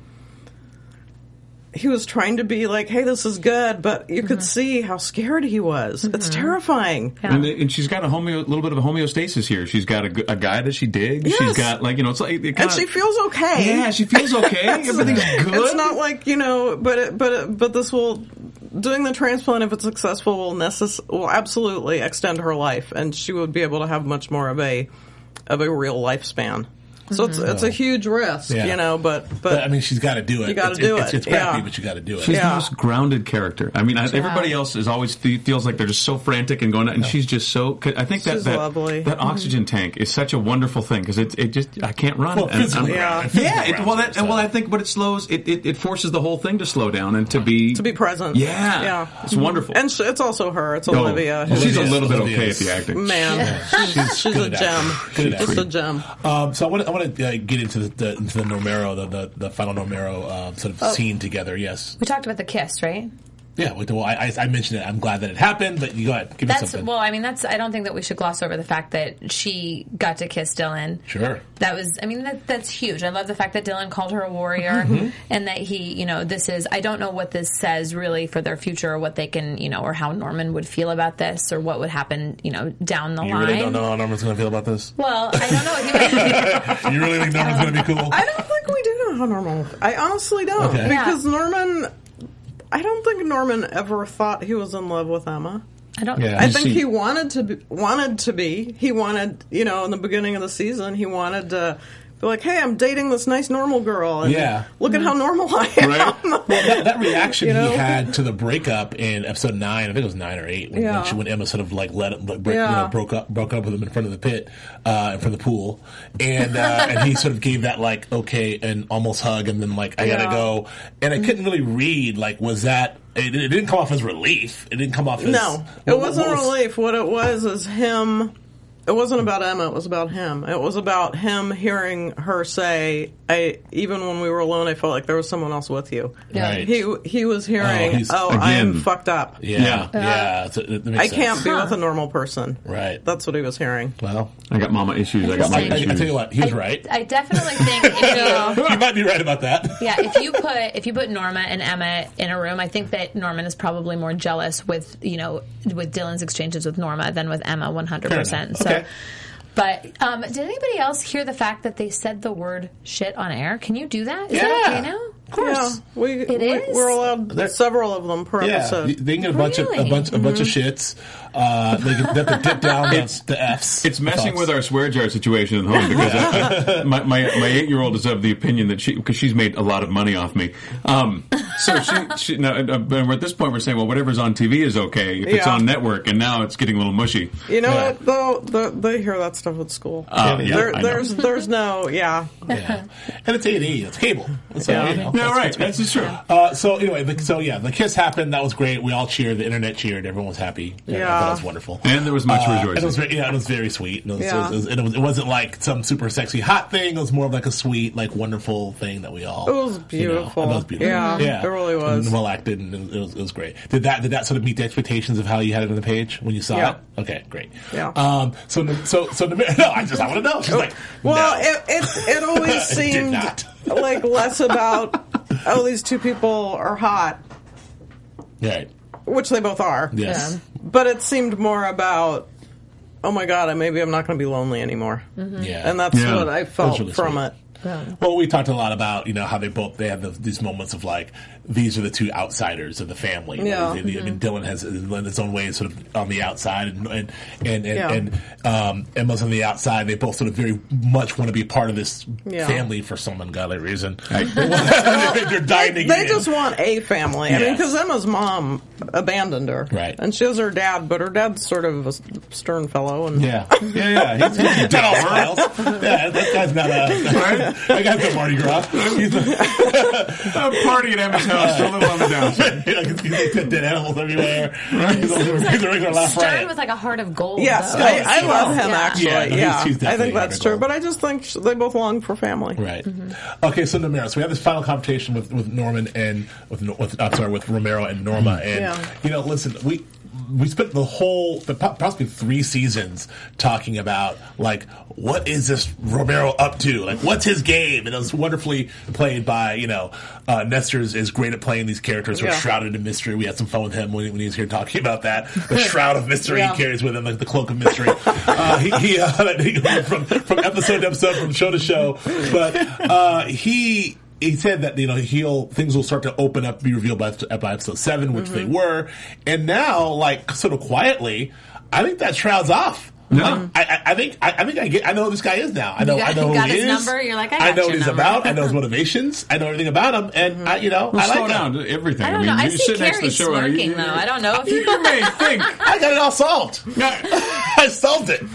He was trying to be like, hey, this is good, but you could see how scared he was. It's terrifying. Yeah. And she's got a little bit of a homeostasis here. She's got a guy that she digs. Yes. She's got it's like it kinda, And she feels okay. Yeah, she feels okay. Everything's good. It's not like, but this will, doing the transplant, if it's successful, will absolutely extend her life, and she would be able to have much more of a real lifespan. So it's a huge risk, but I mean, she's got to do it. You gotta do it. It's crappy, Yeah. but you got to do it. She's the most grounded character. I mean, everybody else is always feels like they're just so frantic and going, and she's just so. I think She's lovely. that oxygen tank is such a wonderful thing because it just I can't run. Well, physically, physically grounded, so. I think, but it slows. It forces the whole thing to slow down and to be present. Yeah, it's wonderful. And it's also her. It's Olivia. She's a little bit Olivia okay is- at the acting. Man, she's a good at gem. acting. Good at Just a acting. gem. So I want to get into the Normero, the final Normero sort of scene together. Yes. We talked about the kiss, right? Yeah. Well, I mentioned it. I'm glad that it happened, but you go ahead. Give me something. Well, I mean, I don't think that we should gloss over the fact that she got to kiss Dylan. Sure. That was, I mean, that's huge. I love the fact that Dylan called her a warrior and that he, this is, I don't know what this says really for their future or what they can, or how Norman would feel about this or what would happen, down the line. You really don't know how Norman's going to feel about this? Well, I don't know. You really think Norman's going to be cool? I don't think we do know how Norman. I honestly don't, Okay. because Norman. I don't think Norman ever thought he was in love with Emma. I don't. Yeah. I think he wanted to be. He wanted, in the beginning of the season, he wanted to be like, "Hey, I'm dating this nice normal girl, and look at how normal I am." Right. Well, that reaction he had to the breakup in episode 9, I think it was 9 or 8, when Emma sort of like broke up with him in front of the pit, in front of the pool, and he sort of gave that like okay and almost hug, and then like I gotta go, and I couldn't really read like was that. It didn't come off as relief. It didn't come off as... No, it wasn't relief. What it was is him... It wasn't about Emma, it was about him. It was about him hearing her say, even when we were alone, I felt like there was someone else with you. Right. He was hearing, I'm fucked up. Yeah. So it makes I sense. can't be with a normal person. Right. That's what he was hearing. Well, I got mama issues. I got I mama issues. tell you what, he was right. I definitely think if you... You might be right about that. Yeah, if you put Norma and Emma in a room, I think that Norman is probably more jealous with Dylan's exchanges with Norma than with Emma 100%. So, okay. But did anybody else hear the fact that they said the word shit on air? Can you do that? Is that okay now? Of course. Yeah, is? we're allowed several of them per episode. They can get a bunch of shits. They have to dip down the F's. It's messing with our swear jar situation at home because my 8-year-old is of the opinion that because she's made a lot of money off me. So she now at this point we're saying, well, whatever's on TV is okay if it's on network, and now it's getting a little mushy. You know what though? They hear that stuff at school. There's no and it's A&E, it's cable. So, No, right. That's just true. So anyway, the kiss happened. That was great. We all cheered. The internet cheered. Everyone was happy. I thought that was wonderful. And there was much And rejoicing. it was very sweet. It wasn't like some super sexy hot thing. It was more of like a sweet, like wonderful thing that we all. It was beautiful. It was beautiful. Yeah, it really was. And well acted, and it was great. Did that sort of meet the expectations of how you had it on the page when you saw it? Okay, great. Yeah. So no, I want to know. She's like, well, no. it always seemed like less about these two people are hot, Right. which they both are. Yes. Yeah. But it seemed more about, oh my god, maybe I'm not going to be lonely anymore. Yeah. And that's what I felt really from sweet. it. Well, we talked a lot about how they have these moments of like these are the two outsiders of the family. Yeah. I mean, Dylan has in his own way sort of on the outside, and Emma's on the outside. They both sort of very much want to be part of this family for some ungodly reason. They're dying to get They just want a family. I mean, because Emma's mom abandoned her, right? And she has her dad, but her dad's sort of a stern fellow, and he's not all smiles. Yeah, that guy's not that guy's no Mardi Gras. He's a party at Emma's house, a little on the downside. He's got dead animals everywhere. Right. He's a regular laugh Stern riot. with like a heart of gold. yes, though. I love him actually. Yeah, he's I think that's true. gold. But I just think they both long for family. Right. Okay, so Romero. So we have this final confrontation with Norman and with Romero and Norma, and listen, we spent possibly 3 seasons talking about like what is this Romero up to? Like what's his game? And it was wonderfully played by Nestor is great at playing these characters who are shrouded in mystery. We had some fun with him when he was here talking about that. The shroud of mystery he carries with him, like the cloak of mystery. He from episode to episode, from show to show, but he said that things will start to open up, be revealed by episode 7, which they were, and now, like sort of quietly, I think that shroud's off. No. I know who this guy is now. I know who got he his is. number. You're like, I know what he's about. I know his motivations. I know everything about him, and I like slow him. down. Everything. I don't know. I you see sit next to the Carrie show. smirking though. I don't know if you. You may think. I got it all solved. I solved it.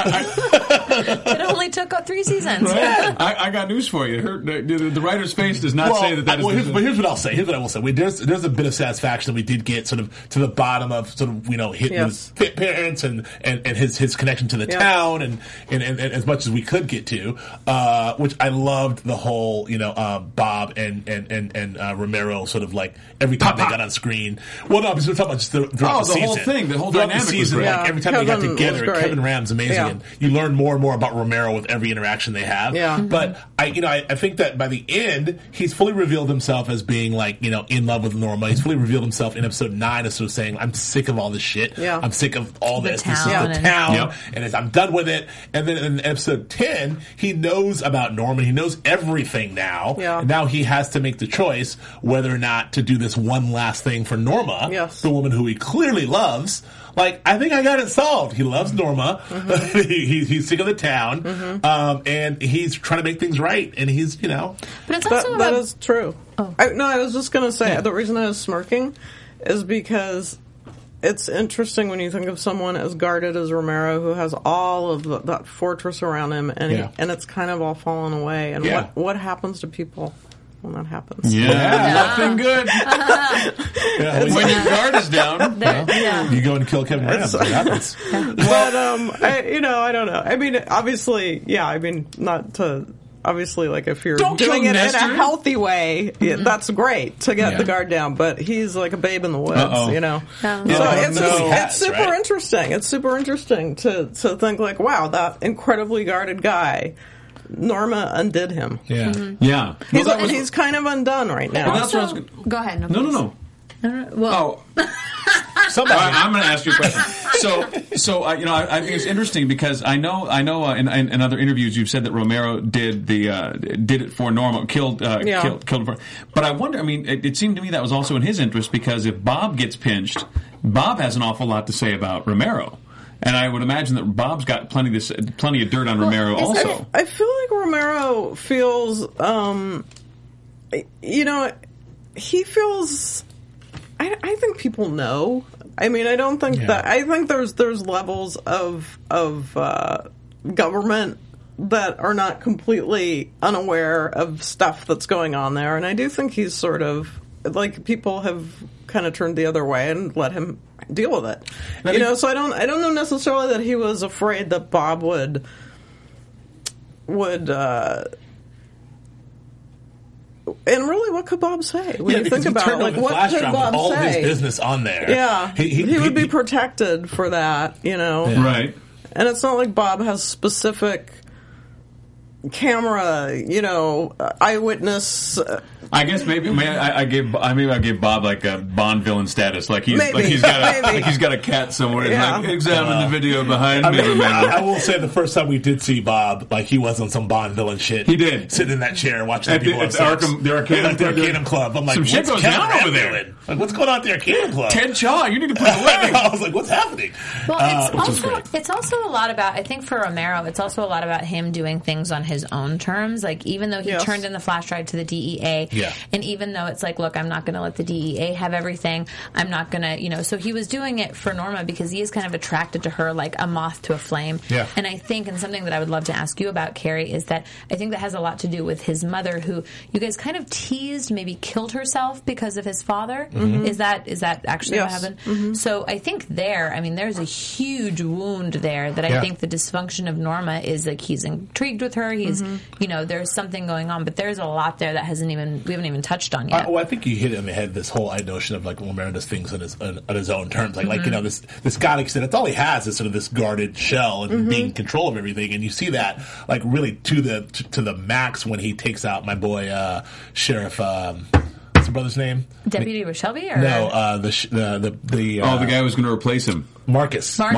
It only took 3 seasons. Right? I got news for you. The writer's face does not say that is. But here's what I'll say. Here's what I will say. There's a bit of satisfaction that we did get sort of to the bottom of sort of his parents and his connection to the town and as much as we could get to, which I loved the whole Bob and Romero sort of like every time they got on screen. Well, no, because we're talking about just throughout the season. Whole thing, the whole throughout dynamic the season, was great. like, every time they got together, Kevin Ram's amazing. Yeah. And you learn more and more about Romero with every interaction they have. Yeah. But I think that by the end, he's fully revealed himself as being like, in love with Norma. He's fully revealed himself in episode 9 as sort of saying, I'm sick of all this shit. Yeah. I'm sick of all this. This is town the and- town. And I'm done with it. And then in episode 10, he knows about Norma. He knows everything now. Yeah. And now he has to make the choice whether or not to do this one last thing for Norma, the woman who he clearly loves. Like, I think I got it solved. He loves Norma. He's sick of the town. And he's trying to make things right. And he's, But it's also that is true. Oh. I was just going to say, the reason I was smirking is because it's interesting when you think of someone as guarded as Romero, who has all of that fortress around him, and and it's kind of all fallen away. And what happens to people when that happens? Nothing good. When your guard is down, you go and kill Kevin Ram. What happens? But I don't know. I mean, obviously, not to. Obviously, like if you're Don't doing kill it in Nestor. a healthy way, that's great to get the guard down. But he's like a babe in the woods, So it's super interesting. It's super interesting to think like, wow, that incredibly guarded guy, Norma undid him. Yeah. He's kind of undone right now. Well, that's what I was Go ahead. No. Well, I'm going to ask you a question. So I think it's interesting because I know in other interviews you've said that Romero did it for Norma, killed for. But I wonder. I mean, it seemed to me that was also in his interest because if Bob gets pinched, Bob has an awful lot to say about Romero. And I would imagine that Bob's got plenty of dirt on Romero also. I feel like Romero feels, he feels. I think people know. I mean, I don't think that. I think there's levels of government that are not completely unaware of stuff that's going on there, and I do think he's sort of like people have kind of turned the other way and let him deal with it. So I don't know necessarily that he was afraid that Bob would. And really, what could Bob say? When you think about it, like what could Bob all say? His business on there. Yeah, he would be protected for that, Right. And it's not like Bob has specific camera, eyewitness I guess maybe I gave Bob like a Bond villain status, like he's got a cat somewhere. Yeah. Like, examine the video behind me. I will say the first time we did see Bob, like he was on some Bond villain shit. He did, sitting in that chair watching at the Arcanum Club. I'm like, some shit goes down over there. Doing? Like, what's going on at the Arcanum Club? Ted Chaw, you need to put away. I was like, what's happening? Well, it's also a lot about, I think for Romero, it's also a lot about him doing things on his own terms. Like, even though he turned in the flash drive to the DEA, and even though it's like, look, I'm not going to let the DEA have everything, I'm not going to, so he was doing it for Norma because he is kind of attracted to her like a moth to a flame. Yeah. And I think, and something that I would love to ask you about, Carrie, is that I think that has a lot to do with his mother, who you guys kind of teased maybe killed herself because of his father. Mm-hmm. Is that actually what happened? Mm-hmm. So I think there's a huge wound there that I think the dysfunction of Norma is like he's intrigued with her. He's, there's something going on, but there's a lot there that we haven't even touched on yet. I think you hit it on the head. This whole notion of like Romero does things on his own terms, like this guy, like you said, it's all he has is sort of this guarded shell and being in control of everything, and you see that like really to the max when he takes out my boy Sheriff. What's the brother's name? Deputy Shelby? Or? No, the guy who was going to replace him. Marcus. Oh.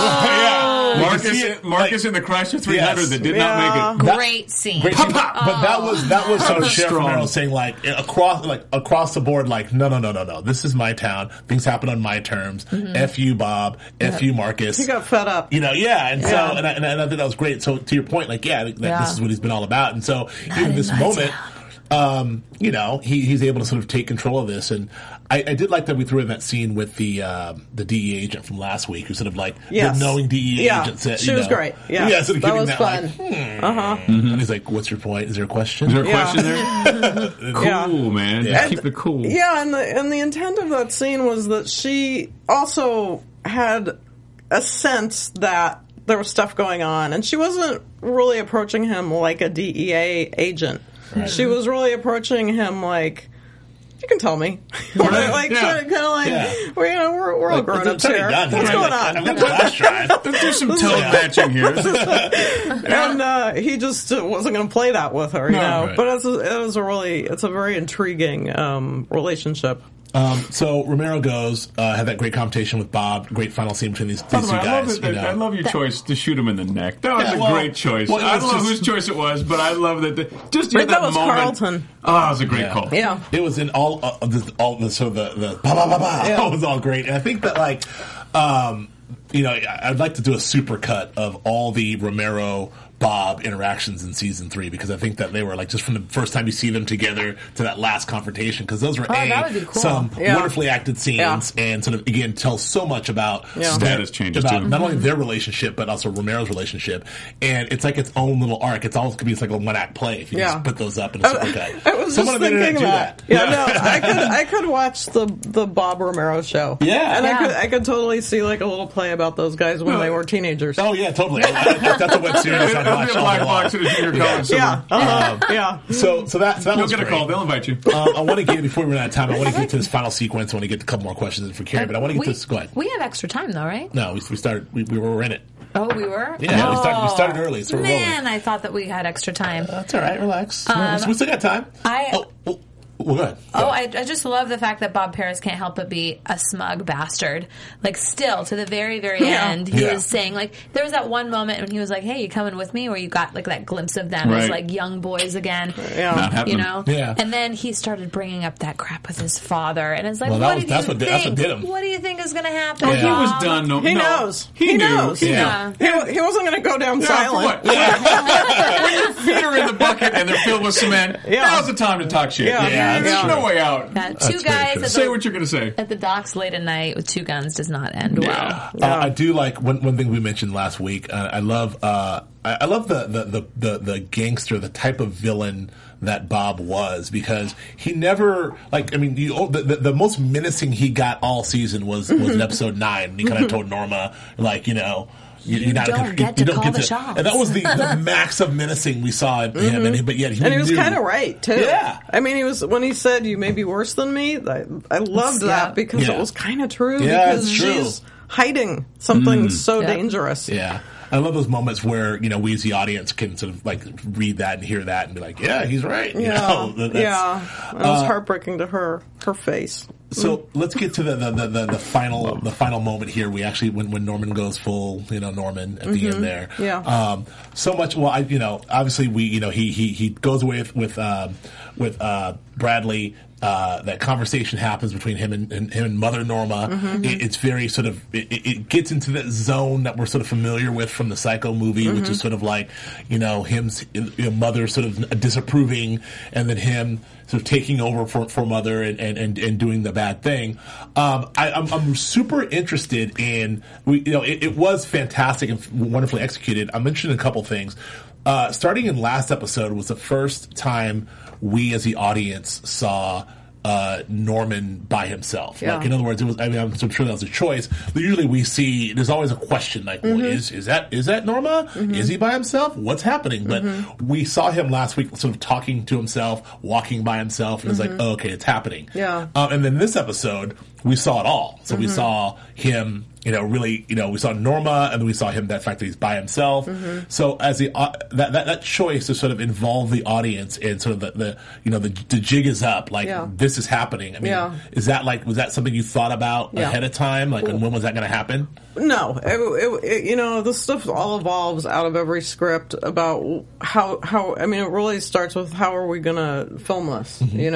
Marcus in the Chrysler 300 that did not make it. Great scene. Great scene. But that was sort of Sheriff Romero saying like across the board, like no. This is my town. Things happen on my terms. F you, Bob. F you, Marcus. He got fed up. And so and I think that was great. So to your point, like this is what he's been all about. And so in this moment. He's able to sort of take control of this, and I did like that we threw in that scene with the DEA agent from last week, who sort of like the knowing DEA agent said, she was great. Yeah, sort of that was that fun. Like, and he's like, "What's your point? Is there a question? Is there a question there?" Cool, man. Yeah. Keep it cool. Yeah, and the intent of that scene was that she also had a sense that there was stuff going on, and she wasn't really approaching him like a DEA agent. Right. She was really approaching him like, you can tell me. Kind of like, we're all grown ups here. What's going on? Let's do some tone matching here. And he just wasn't going to play that with her, Right. But it's a very intriguing relationship. So Romero goes, had that great conversation with Bob. Great final scene between these two guys. I love your choice to shoot him in the neck. That was a great choice. Well, I don't know whose choice it was, but I love that. That was moment. Carlton. Oh, it was a great call. Yeah, it was in all the sort of the ba ba ba ba. It was all great, and I think that like, I'd like to do a super cut of all the Romero Bob interactions in season 3, because I think that they were like just from the first time you see them together to that last confrontation, because those were some wonderfully acted scenes and sort of again tell so much about status changes about too. Not only their relationship but also Romero's relationship, and it's like its own little arc. It's almost could be like a one-act play if you just put those up in a supercut. I was just thinking that. I could watch the Bob Romero show. Yeah, and I could totally see like a little play about those guys when they were teenagers. Oh yeah, totally. That's a web series. It'll be a black box in a junior college somewhere. So that You'll was get a call. They'll invite you. I want to get, before we run out of time, I want to get to this final sequence. I want to get a couple more questions in for Carrie, but I want to get to this. Go ahead. We have extra time though, right? No, we started. We were in it. Oh, we were? Yeah, we started early. So we're rolling. I thought that we had extra time. That's all right. Relax. We still got time. Well, go ahead. I just love the fact that Bob Paris can't help but be a smug bastard. Like, still, to the very, very end, he was saying, like, there was that one moment when he was like, hey, you coming with me? Where you got, like, that glimpse of them as, like, young boys again. Not happening. Yeah. And then he started bringing up that crap with his father. And it's like, that's what did him. What do you think is going to happen? He was done. He knows. He knows. Yeah. He wasn't going to go down silent. When your feet are in the bucket and they're filled with cement, now's the time to talk shit. There's no way out. Two guys say what you're going to say at the docks late at night with two guns does not end well. I do like one thing we mentioned last week. I love the gangster, the type of villain that Bob was, because he never the most menacing he got all season was in episode 9. He kind of told Norma you don't get to call the shots. And that was the max of menacing we saw in him. But yet he was kind of right too. Yeah, I mean, he was when he said you may be worse than me. I loved that because it was kind of true. Yeah, because it's true. She's hiding something so dangerous. Yeah. I love those moments where we as the audience can sort of like read that and hear that and be like, yeah, he's right. It was heartbreaking to her face. So let's get to the final moment here. We actually when Norman goes full Norman at the end there. Yeah. So much. Well, obviously he goes away with Bradley. That conversation happens between him and Mother Norma. It's very sort of it gets into that zone that we're sort of familiar with from the Psycho movie, which is sort of like him Mother sort of disapproving, and then him sort of taking over for Mother and doing the bad thing. I'm super interested in it was fantastic and wonderfully executed. I'm interested in a couple things. Starting in last episode was the first time we as the audience saw Norman by himself. Yeah. Like, in other words, I'm sure that was a choice. But usually we see, there's always a question like, well, is that Norma? Is he by himself? What's happening? But we saw him last week sort of talking to himself, walking by himself, and it's like, oh, okay, it's happening. Yeah. And then this episode, we saw it all. So we saw him, really, we saw Norma, and then we saw him, that fact that he's by himself. So as that choice to sort of involve the audience in sort of the jig is up, like this is happening. I mean, was that something you thought about ahead of time? Like, and when was that going to happen? No, this stuff all evolves out of every script about how. I mean, it really starts with how are we going to film this,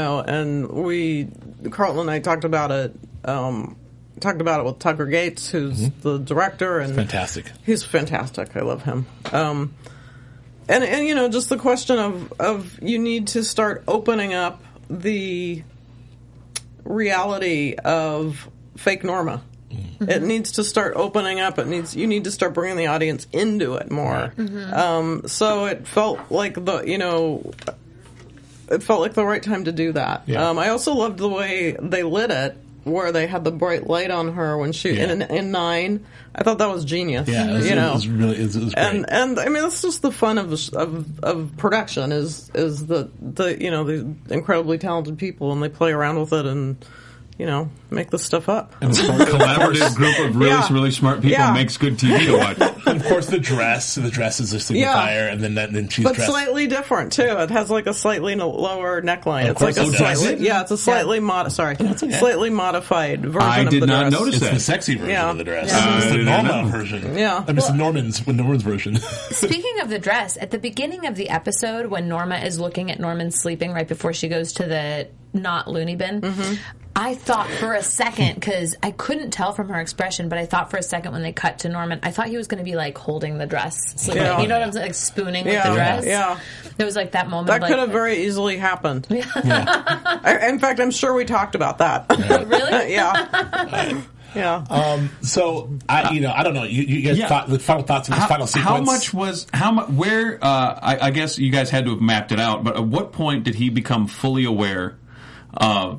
and Carlton and I talked about it. Talked about it with Tucker Gates, who's the director, and fantastic. He's fantastic. I love him. And just the question of you need to start opening up the reality of fake Norma. It needs to start opening up. You need to start bringing the audience into it more. So it felt like the right time to do that. Yeah. I also loved the way they lit it, where they had the bright light on her when she in 9. I thought that was genius. Yeah, it was great. And I mean, that's just the fun of production is the incredibly talented people, and they play around with it and make this stuff up. And a collaborative group of really smart people makes good TV to watch. And of course, the dress is a signifier, and then she's dressed. Slightly different too. It has like a slightly lower neckline. It's like it's a slightly slightly modified version of the dress. I did not notice that. It's the sexy version of the dress. Yeah. It's the Norma version. Yeah. I mean, it's Norman's version. Speaking of the dress, at the beginning of the episode, when Norma is looking at Norman sleeping right before she goes to the not loony bin, I thought for a second, because I couldn't tell from her expression, but I thought for a second when they cut to Norman, I thought he was going to be like holding the dress, sleeping. You know what I'm saying? Like spooning with the dress. Yeah. There was like that moment. That could have very easily happened. In fact, I'm sure we talked about that. Really? Yeah. Yeah. So I don't know. You guys thought the final thoughts of this final sequence. I guess you guys had to have mapped it out, but at what point did he become fully aware of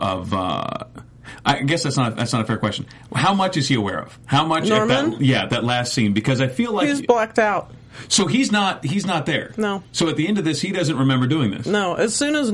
I guess that's not a fair question. How much is he aware of? How much Norman? at that last scene? Because I feel like he's blacked out. So he's not there. No. So at the end of this, he doesn't remember doing this. No. As soon as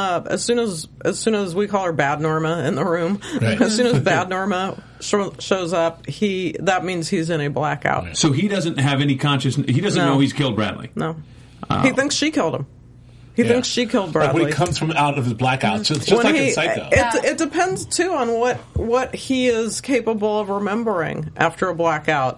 we call her Bad Norma in the room, right. As soon as Bad Norma shows up, that means he's in a blackout. Right. So he doesn't have any consciousness. He doesn't know he's killed Bradley. No. He thinks she killed him. He thinks she killed Bradley. Like when he comes from out of his blackout, just like in Psycho. It depends too on what he is capable of remembering after a blackout.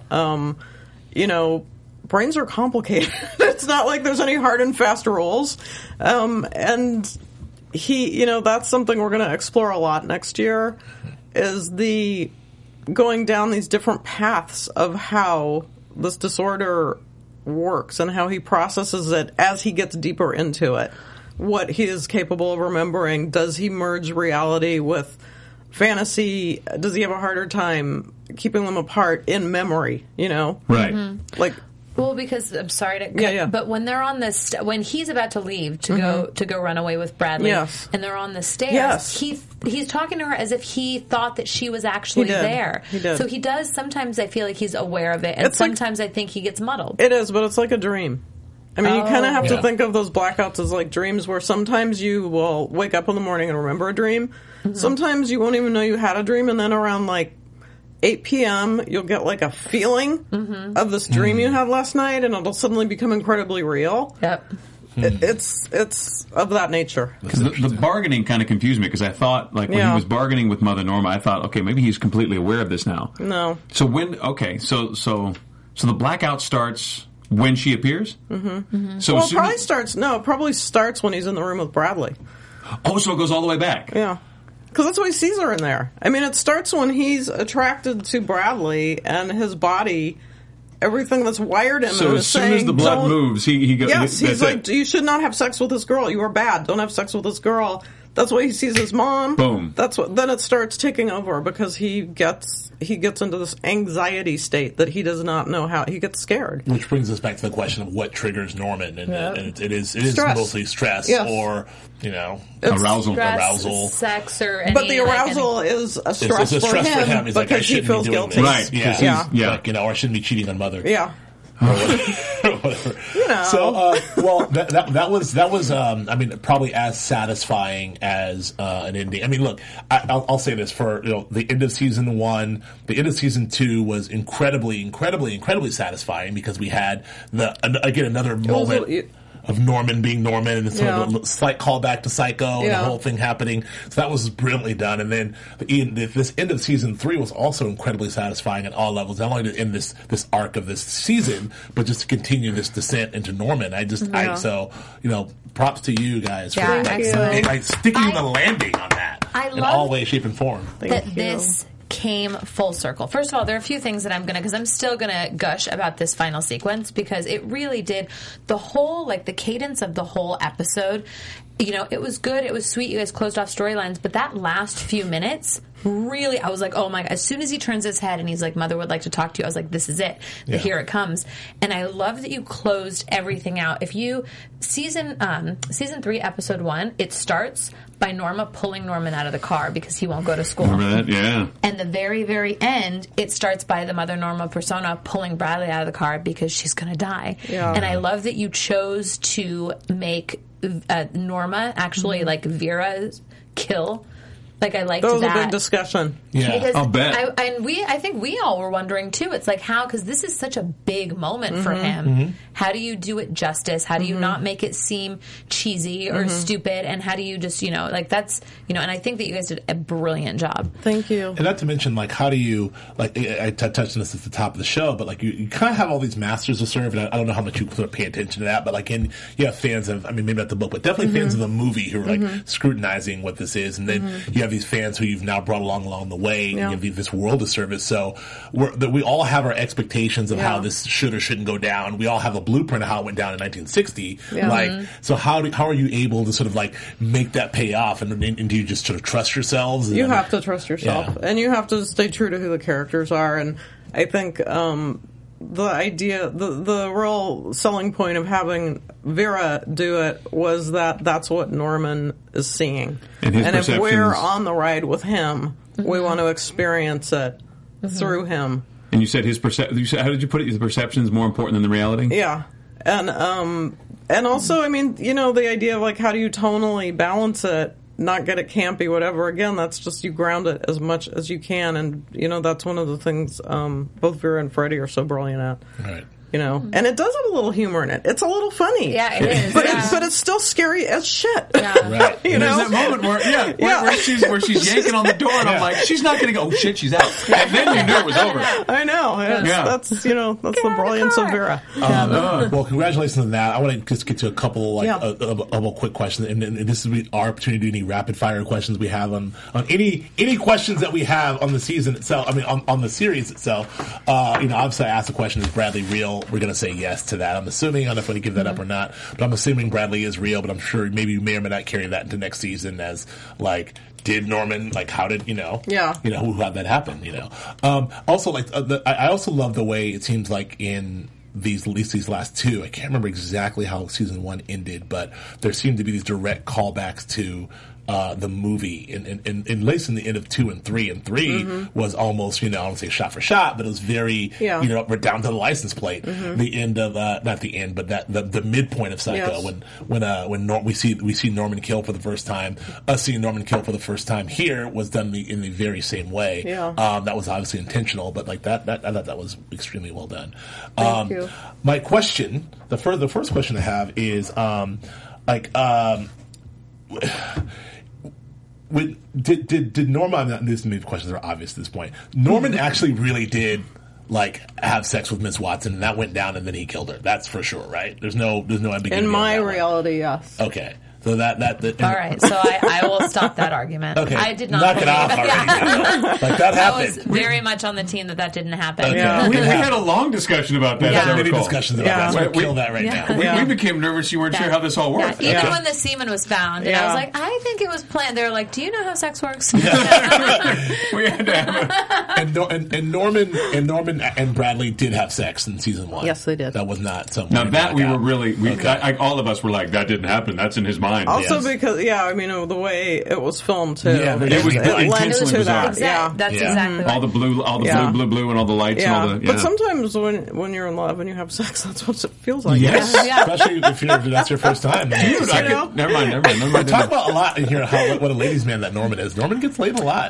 Brains are complicated. It's not like there's any hard and fast rules. And he, that's something we're going to explore a lot next year, is the going down these different paths of how this disorder works and how he processes it as he gets deeper into it. What he is capable of remembering. Does he merge reality with fantasy? Does he have a harder time keeping them apart in memory, Right. Like... Well, because I'm sorry to cut, but when they're on this, when he's about to leave to go run away with Bradley, and they're on the stairs, he's talking to her as if he thought that she was actually there. He did. So he does. Sometimes I feel like he's aware of it, and sometimes I think he gets muddled. It is, but it's like a dream. I mean, you kind of have to think of those blackouts as like dreams, where sometimes you will wake up in the morning and remember a dream. Sometimes you won't even know you had a dream, and then around like 8 p.m., you'll get like a feeling of this dream you had last night, and it'll suddenly become incredibly real. Yep. It's of that nature. Because the bargaining kind of confused me, because I thought, like, when he was bargaining with Mother Norma, I thought, okay, maybe he's completely aware of this now. No. So so the blackout starts when she appears? Mm-hmm. So Well, it probably starts when he's in the room with Bradley. Oh, so it goes all the way back. Yeah. Because that's why he sees her in there. I mean, it starts when he's attracted to Bradley and his body, everything that's wired him. So as soon as the blood moves, he goes. Yes, he's like, you should not have sex with this girl. You are bad. Don't have sex with this girl. That's why he sees his mom. Boom. Then it starts taking over because he gets into this anxiety state that he does not know how. He gets scared. Which brings us back to the question of what triggers Norman, and it is Stress. mostly stress or arousal, sex, or any, but the arousal is a stress, it's a stress for him. He's because like, I he shouldn't feels be doing guilty. this. Right? Yeah. Like, or I shouldn't be cheating on Mother. Yeah. Or whatever. So, that was I mean, probably as satisfying as an ending. I mean, look, I'll say this for the end of season 1, the end of season 2 was incredibly satisfying because we had another moment of Norman being Norman, and sort of a slight callback to Psycho and the whole thing happening. So that was brilliantly done. And then this end of season 3 was also incredibly satisfying at all levels, not only to end this arc of this season, but just to continue this descent into Norman. So props to you guys for sticking the landing on that in all way, shape, and form. This came full circle. First of all, there are a few things that I'm still gonna gush about this final sequence, because it really did the whole, the cadence of the whole episode. It was good, it was sweet, you guys closed off storylines, but that last few minutes, really, I was like, oh my God. As soon as he turns his head and he's like, Mother would like to talk to you, I was like, this is it. Here it comes. And I love that you closed everything out. If you, season 3, episode 1, it starts by Norma pulling Norman out of the car because he won't go to school. Remember that? Yeah. And the very, very end, it starts by the Mother Norma persona pulling Bradley out of the car because she's going to die. Yeah. And I love that you chose to make Norma actually Vera's kill. I liked that. That was a big discussion. Yeah, because I'll bet. I think we all were wondering too. It's like, how? Because this is such a big moment for him. Mm-hmm. How do you do it justice? How do you not make it seem cheesy or stupid? And how do you just that's and I think that you guys did a brilliant job. Thank you. And not to mention, how do you I touched on this at the top of the show, but you kind of have all these masters to serve, and I don't know how much you pay attention to that, but you have fans of, maybe not the book, but definitely fans of the movie who are scrutinizing what this is, and then you have these fans who you've now brought along the way, and you have this world of service. So we all have our expectations of how this should or shouldn't go down. We all have a blueprint of how it went down in 1960. So how are you able to sort of make that pay off, and do you just sort of trust yourselves? You have to trust yourself, and you have to stay true to who the characters are. And I think the idea, the real selling point of having Vera do it was that that's what Norman is seeing. And if we're on the ride with him, we want to experience it through him. And you said how did you put it? The perception is more important than the reality? Yeah. And also, the idea of how do you tonally balance it, not get it campy, whatever. Again, that's just you ground it as much as you can, and that's one of the things both Vera and Freddie are so brilliant at. Right. And it does have a little humor in it. It's a little funny. Yeah, it is. But it's still scary as shit. Yeah. Right. There's that moment where she's yanking on the door, and I'm like, she's not going to go. Oh shit, she's out. And then you knew it was over. I know. That's that's the brilliance of Vera. Well, congratulations on that. I want to just get to a couple of quick questions, and this is our opportunity to do any rapid fire questions we have on any questions that we have on the season itself. On the series itself. Obviously, I asked the question: is Bradley real? We're going to say yes to that. I'm assuming, I don't know if we give that up or not, but I'm assuming Bradley is real, but I'm sure maybe you may or may not carry that into next season as, did Norman, how did, who had that happen, Also, I also love the way it seems like in at least these last two, I can't remember exactly how season 1 ended, but there seemed to be these direct callbacks to the movie, in at least in the end of 2 and 3. And 3 was almost, I don't say shot for shot, but it was very, we're down to the license plate. The end of not the end, but the midpoint of Psycho when we see Norman kill for the first time. Us seeing Norman kill for the first time here was done in the very same way. That was obviously intentional, but like that I thought that was extremely well done. Thank you. My question, the first question I have is did Norman? These questions are obvious at this point. Norman actually really did have sex with Miss Watson, and that went down, and then he killed her. That's for sure, right? There's no ambiguity. In my on that reality, yes. Okay. So that all right, so I will stop that argument. Okay. I did not knock it off already. That happened. I was very much on the team that didn't happen. Okay. Yeah. We had a long discussion about that. Yeah. Many discussions about that. So We- kill that right now. We became nervous. You weren't sure how this all worked. Even when the semen was found, and I Yeah. was like, I think it was planned. They were like, do you know how sex works? We had to have And Norman and Bradley did have sex in season 1. Yes, they did. That was not something. Now that we were out. really, all of us were like, that didn't happen. That's in his mind. Also Yes. because, the way it was filmed, too. Yeah, It was it lends intensely to bizarre. that. Yeah. That's Yeah. exactly all the blue, Yeah. blue, and all the lights and all the. But sometimes when you're in love and you have sex, that's what it feels like. Yes. Yeah. Especially if that's your first time. Dude, never mind. We talk about a lot in here what a ladies' man that Norman is. Norman gets laid a lot.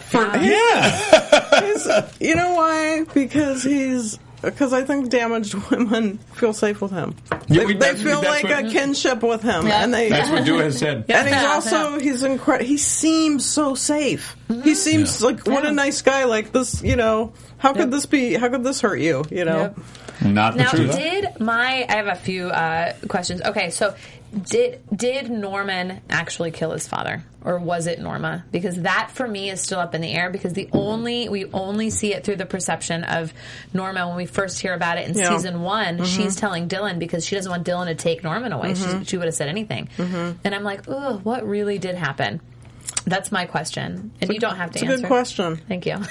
You know why? Because I think damaged women feel safe with him. Yeah, They feel like a kinship with him, Yeah. and That's what Dua has said. and he's incredible. He seems so safe. He seems like what a nice guy. Like this, how could this be? How could this hurt you? Yep. Not the Now, truth. I have a few questions. Okay, so did Norman actually kill his father, or was it Norma? Because that for me is still up in the air. Because we only see it through the perception of Norma when we first hear about it in season 1. She's telling Dylan because she doesn't want Dylan to take Norman away. She would have said anything, and I'm like, oh, what really did happen? That's my question, and you don't have to answer. It's a good question. Thank you.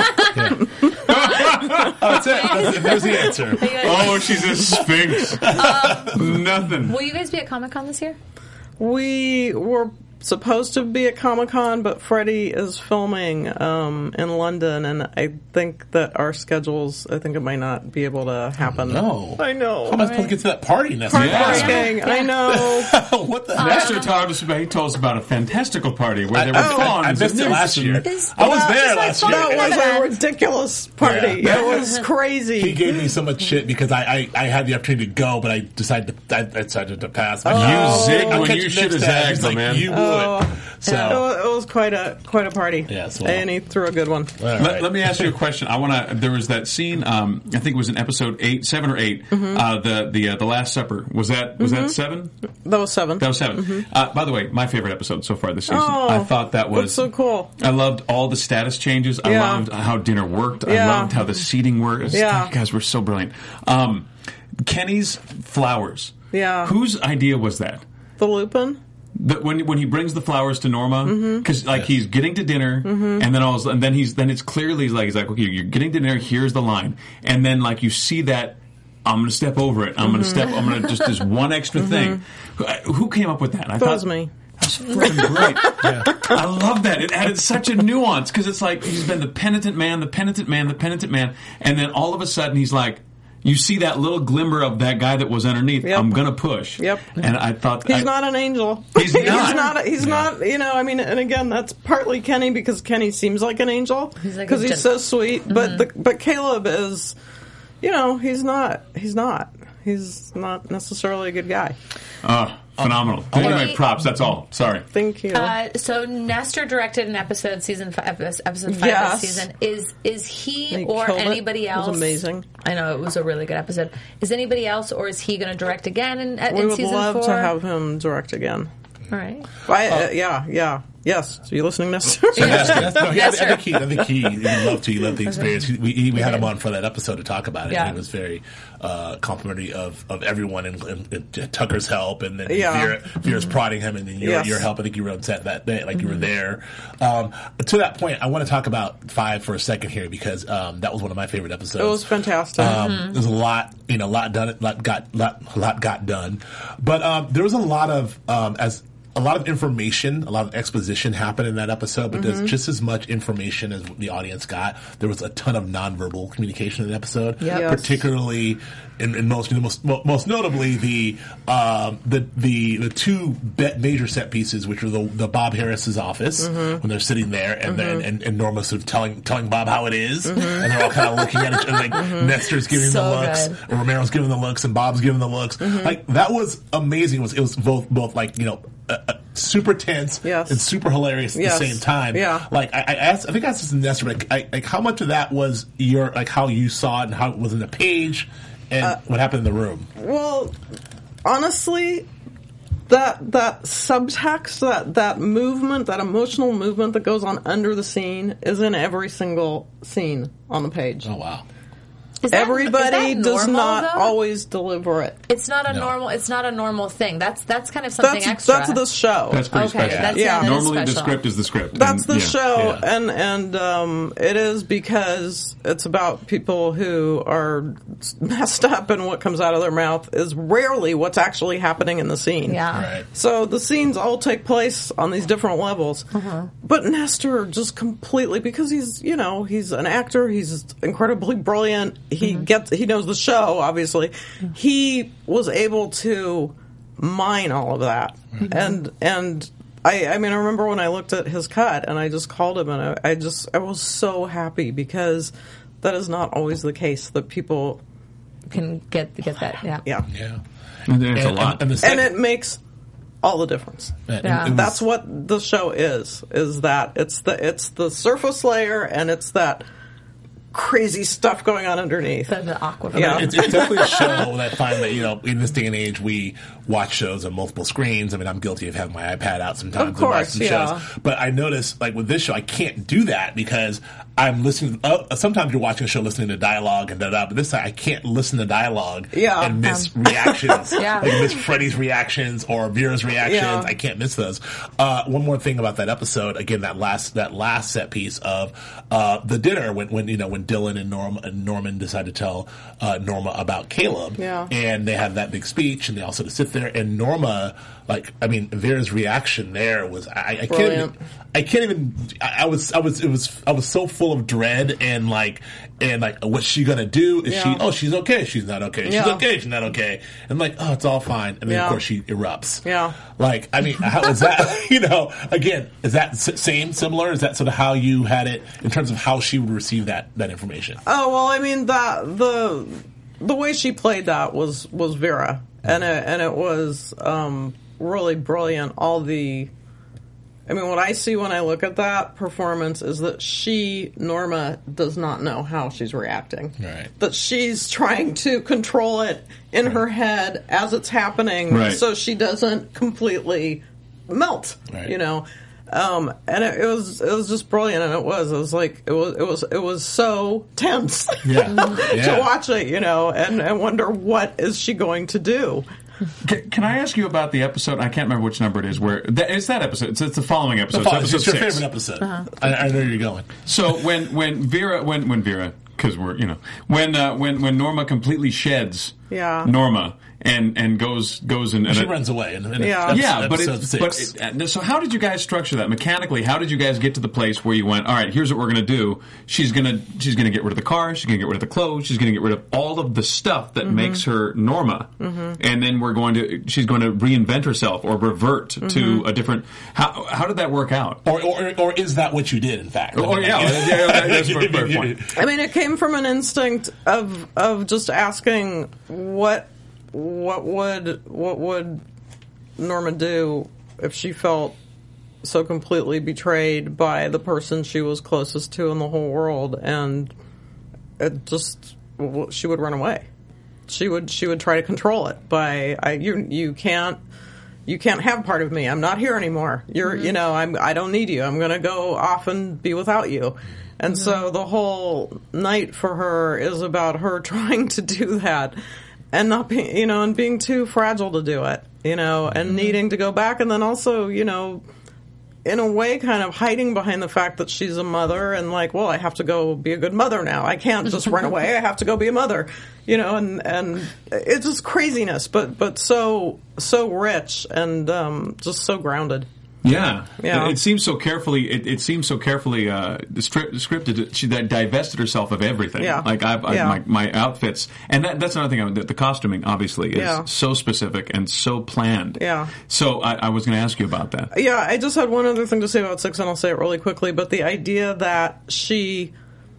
That's it. There's the answer. Oh, she's a sphinx. Nothing. Will you guys be at Comic-Con this year? We were supposed to be at Comic-Con, but Freddie is filming in London, and I think that our schedules, I think it might not be able to happen. No. I know. How am I supposed to get to that party next week? Heartbreaking. I know. What the heck? Nestor told us about a fantastical party where there were cons. I missed it last year. Is- I was Well, there it's like last fun. year. That was a ridiculous party. Yeah. It was crazy. He gave me so much shit because I had the opportunity to go, but I decided to pass. You zigged when you should have zagged, my man. You would. So It was quite a party. Yes, well. And he threw a good one. all right. Let me ask you a question. There was that scene. I think it was in episode 7 or 8. The Last Supper. Was that 7? That was 7. That was 7. By the way, my favorite episode so far this season. Oh, I thought that was that's so cool. I loved all the status changes. I Yeah. loved how dinner worked. I Yeah. loved how the seating worked. Yeah. You guys were so brilliant. Kenny's flowers. Yeah. Whose idea was that? The Lupin? When he brings the flowers to Norma, because he's getting to dinner, and then it's clearly he's like, okay, you're getting to dinner. Here's the line, and then you see that I'm going to step over it. I'm going to just this one extra thing. Who came up with that? I That was me. That's freaking great. I love that. It added such a nuance because it's like he's been the penitent man, and then all of a sudden he's like. You see that little glimmer of that guy that was underneath. Yep. I'm gonna push. Yep. And I thought He's not an angel. He's not. He's not. And again, that's partly Kenny because Kenny seems like an angel He's like because a he's so sweet. But Caleb is, he's not. He's not necessarily a good guy. Phenomenal. Anyway, props. That's all. Sorry. Thank you. So Nestor directed an episode, episode 5 Yes. this season. Is he He or killed it. anybody It was else? amazing. I know it was a really good episode. Is anybody else, or is he going to direct again in we would season love 4? to have him direct again. All right. Yeah. Yes. So you listening, Nestor? Yes, no, Yes, I think he would love to. He loved the experience. We had him on for that episode to talk about it. Yeah. And he was very complimentary of everyone and Tucker's help, and then Yeah. Vera's prodding him, and then your help. I think you were on set that day, you were there. To that point, I want to talk about 5 for a second here because that was one of my favorite episodes. It was fantastic. There's a lot, lot got done, but there was a lot of a lot of information, a lot of exposition happened in that episode, but there's just as much information as the audience got. There was a ton of nonverbal communication in the episode, particularly in most notably the two major set pieces, which were the Bob Harris's office when they're sitting there, and then and Norma sort of telling Bob how it is, and they're all kind of looking at each other, like Nestor's giving the looks, or Romero's giving the looks, and Bob's giving the looks. Like that was amazing. It was both like super tense and super hilarious at the same time. Yeah. Like I think I asked this to Nestor, like how much of that was your like how you saw it and how it was in the page and what happened in the room? Well, honestly, that subtext, that movement, that emotional movement that goes on under the scene is in every single scene on the page. Oh wow. Everybody is that does normal, not though? always deliver it. It's not a normal. It's not a normal thing. That's kind of something extra. That's the show. That's pretty Okay, special. that's- that is Normally the special. script is the script. That's the Yeah. show, and it is because it's about people who are messed up, and what comes out of their mouth is rarely what's actually happening in the scene. Yeah. Right. So the scenes all take place on these different levels, but Nestor just completely, because he's an actor, he's incredibly brilliant. He knows the show, obviously. He was able to mine all of that, and I mean, I remember when I looked at his cut and I just called him, and I was so happy, because that is not always the case that people Can get that. Yeah. yeah. There's a lot. And, And it makes all the difference. Yeah. That's what the show is that it's the surface layer, and it's that crazy stuff going on underneath. The aquifer. Yeah. It's definitely a show that finally, in this day and age, we watch shows on multiple screens. I mean, I'm guilty of having my iPad out sometimes Of course, and watching yeah. shows. But I notice, like with this show, I can't do that because I'm listening. Sometimes you're watching a show listening to dialogue and da-da, but this time I can't listen to dialogue and miss reactions. Yeah. Like miss Freddie's reactions or Vera's reactions. Yeah. I can't miss those. One more thing about that episode, again, that last set piece of the dinner when Dylan and Norman decide to tell Norma about Caleb. Yeah. And they have that big speech, and they also sit there, and Norma, Vera's reaction there was I was so full of dread and what's she gonna do? Is she's okay, she's not okay, she's okay, she's not okay, and it's all fine, and then of course she erupts. Yeah. How is that? Again, is that similar? Is that sort of how you had it in terms of how she would receive that information? Oh, well, I mean, the way she played that was Vera, and it was really brilliant. What I see when I look at that performance is that Norma, does not know how she's reacting. Right. That she's trying to control it in her head as it's happening, Right. so she doesn't completely melt. Right. And it was just brilliant, and it was so tense to watch it, and wonder what is she going to do. Can I ask you about the episode? I can't remember which number it is. It's that episode. It's the following episode. It's episode your 6. favorite episode. I know where you're going. So when Vera, because we're when Norma completely sheds Norma and goes and She runs away. But so how did you guys structure that mechanically? How did you guys get to the place where you went, all right, here's what we're going to do. She's going to get rid of the car. She's going to get rid of the clothes. She's going to get rid of all of the stuff that makes her Norma. And then she's going to reinvent herself or revert to a different. How did that work out? Or is that what you did, in fact? That's a fair point. It came from an instinct of just asking what would Norma do if she felt so completely betrayed by the person she was closest to in the whole world, and she would run away. She would try to control it by you can't have part of me. I'm not here anymore. I don't need you. I'm going to go off and be without you. And so the whole night for her is about her trying to do that and not being, and being too fragile to do it, and needing to go back. And then also, in a way, kind of hiding behind the fact that she's a mother and like, well, I have to go be a good mother now. I can't just run away. I have to go be a mother, and it's just craziness, but so rich and just so grounded. Yeah. Yeah. It seems so carefully. It seems so carefully scripted. She that divested herself of everything. Yeah. Like my outfits, and that's another thing. The costuming obviously is so specific and so planned. Yeah. So I was going to ask you about that. Yeah, I just had one other thing to say about 6, and I'll say it really quickly. But the idea that she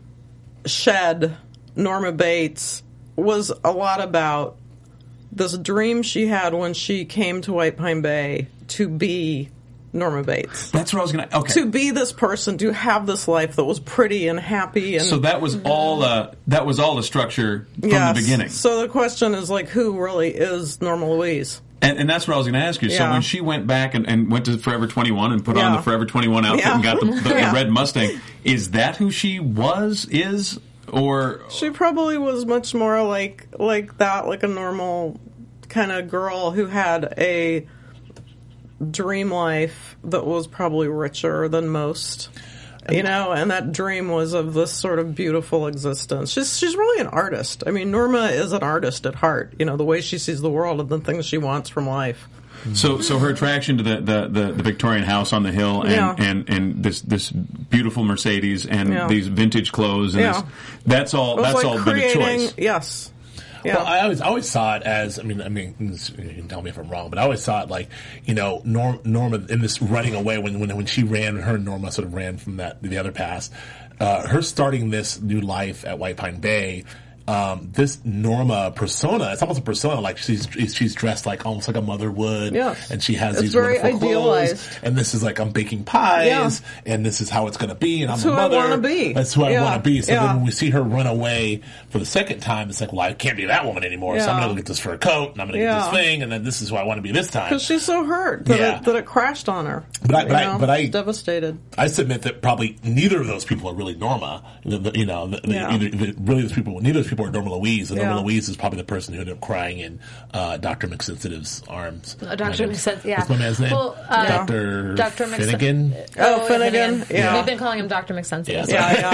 shed Norma Bates was a lot about this dream she had when she came to White Pine Bay to be Norma Bates. That's what I was going to. Okay. To be this person, to have this life that was pretty and happy, and so that was all. That was all the structure from the beginning. So the question is, like, who really is Norma Louise? And that's what I was going to ask you. So when she went back and went to Forever 21 and put on the Forever 21 outfit and got the red Mustang, is that who she is, or she probably was much more like that, like a normal kind of girl who had a dream life that was probably richer than most, and that dream was of this sort of beautiful existence. She's really an artist. I mean, Norma is an artist at heart, the way she sees the world and the things she wants from life. So her attraction to the Victorian house on the hill and this beautiful Mercedes and these vintage clothes and that's all been a choice. Yes. Yeah. Well, I always saw it as, I mean, you can tell me if I'm wrong, but I always saw it like, Norma in this running away when she ran, her and Norma sort of ran from the other past, her starting this new life at White Pine Bay. This Norma persona, it's almost a persona, like she's dressed like almost like a mother would, and she has these very wonderful idealized clothes, and this is like, I'm baking pies, and this is how it's going to be, and I'm a mother. That's who I want to be. That's who I want to be. So then when we see her run away for the second time, it's like, well, I can't be that woman anymore, so I'm going to get this fur coat, and I'm going to get this thing, and then this is who I want to be this time. Because she's so hurt that it crashed on her. But I devastated. I submit that probably neither of those people are really Norma. Neither of those people are Norma Louise. And Norma Louise is probably the person who ended up crying in Dr. McSensitive's arms. Dr. McSensitive, yeah. What's my man's name? Well, Dr. Finnegan? Finnegan. Yeah. We've been calling him Dr. McSensitive.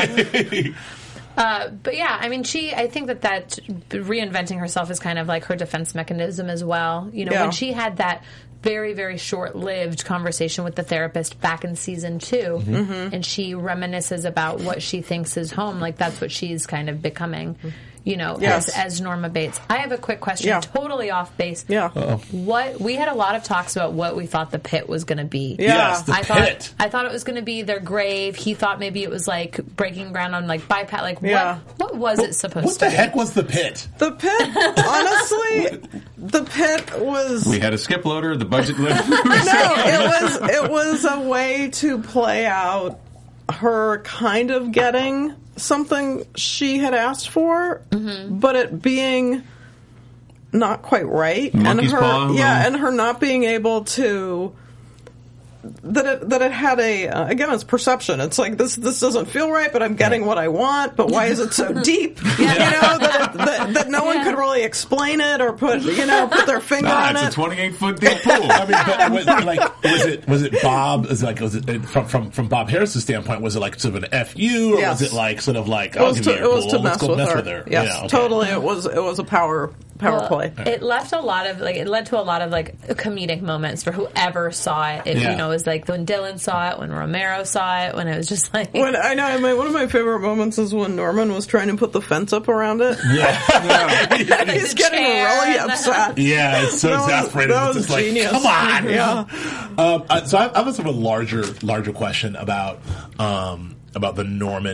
But yeah, I mean, I think that reinventing herself is kind of like her defense mechanism as well. When she had that very, very short-lived conversation with the therapist back in season 2, and she reminisces about what she thinks is home, like that's what she's kind of becoming. As Norma Bates. I have a quick question, totally off base. Yeah. We had a lot of talks about what we thought the pit was going to be. Yeah. Yes, the pit. I thought it was going to be their grave. He thought maybe it was like breaking ground on like bypass. Like what was it supposed to be? What the heck was the pit? The pit, honestly, the pit was. We had a skip loader, the budget loader. It was a way to play out her kind of getting something she had asked for, but it being not quite right, Monkey's paw, and her not being able to. That it had again, it's perception. It's like this doesn't feel right, but I'm getting what I want. But why is it so deep? That no one could really explain it or put their finger on it. It's a 28-foot deep pool. I mean, was it Bob? Was it from Bob Harris's standpoint? Was it like sort of an FU, or was it like sort of like I'll give you your pool, let's go mess with her? Yes, totally. It was a power play. It led to a lot of comedic moments for whoever saw it. It was like when Dylan saw it, when Romero saw it, when it was just like. One of my favorite moments is when Norman was trying to put the fence up around it. Yeah. He's getting really upset. Yeah, it's so exasperated. That was it's just genius. Like, come on. Yeah. So I have sort of a larger question about the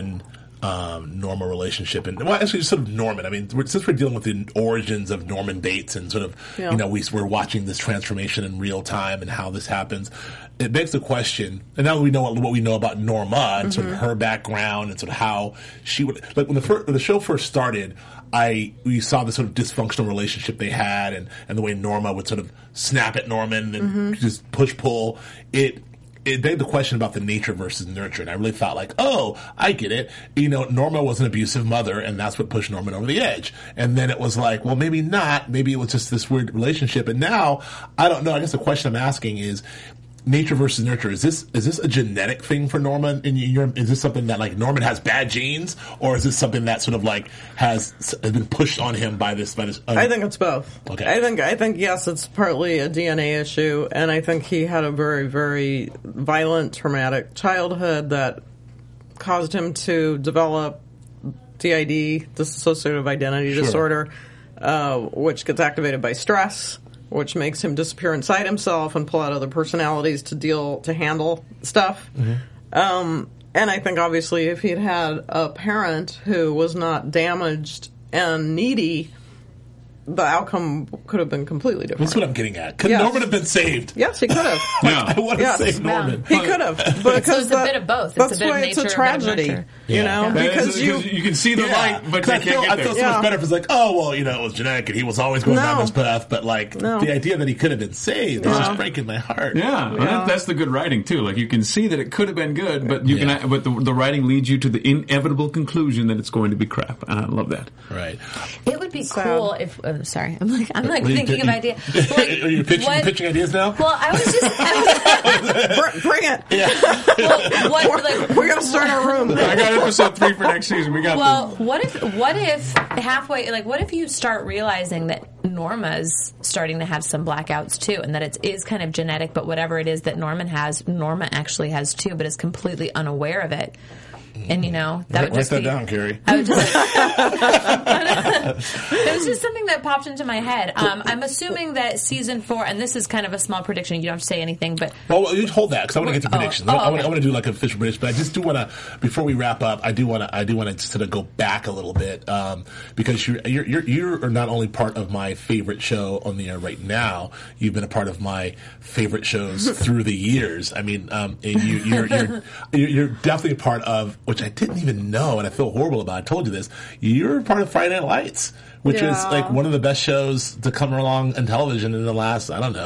Norma relationship, and actually just sort of Norman. I mean, since we're dealing with the origins of Norman Bates and sort of we're watching this transformation in real time and how this happens, it begs the question. And now that we know what we know about Norma and sort of her background and sort of how she would like when the show first started. We saw the sort of dysfunctional relationship they had, and the way Norma would sort of snap at Norman and just push pull. It begged the question about the nature versus nurture, and I really thought like, oh, I get it. Norma was an abusive mother, and that's what pushed Norman over the edge. And then it was like, well, maybe not. Maybe it was just this weird relationship. And now, I don't know. I guess the question I'm asking is, nature versus nurture. Is this a genetic thing for Norman? Is this something that like Norman has bad genes, or is this something that sort of like has been pushed on him by this? I think it's both. Okay. I think yes, it's partly a DNA issue, and I think he had a very, very violent, traumatic childhood that caused him to develop DID, dissociative identity disorder, which gets activated by stress, which makes him disappear inside himself and pull out other personalities to handle stuff. Mm-hmm. And I think obviously if he'd had a parent who was not damaged and needy, the outcome could have been completely different. That's what I'm getting at. Could Norman have been saved? Yes, he could have. I want to save Norman. He could have. Because it's a bit of both. That's why it's a tragedy. You know, because you can see the light, but you can't get there. I feel so much better if it's like, oh, well, it was genetic and he was always going down this path, but like the idea that he could have been saved is just breaking my heart. Yeah. That's the good writing too. Like you can see that it could have been good, but but the writing leads you to the inevitable conclusion that it's going to be crap. And I love that. Right. It would be cool if. Sorry, I'm thinking of ideas. Are you pitching ideas now? Well, I was just bring it. Yeah. Well, we're gonna start our room. I got episode 3 for next season. We got. Well, what if halfway? Like, what if you start realizing that Norma's starting to have some blackouts too, and that it is kind of genetic, but whatever it is that Norman has, Norma actually has too, but is completely unaware of it. And that would just write that down, Carrie. It was just something that popped into my head. I'm assuming that season 4, and this is kind of a small prediction. You don't have to say anything, but you hold that because I want to get to predictions. I want to do like an official prediction, but I just do want to before we wrap up. I do want to sort of go back a little bit because you're not only part of my favorite show on the air right now. You've been a part of my favorite shows through the years. I mean, you're definitely a part of. Which I didn't even know, and I feel horrible about. I told you this. You're part of Friday Night Lights, which is like one of the best shows to come along on television in the last,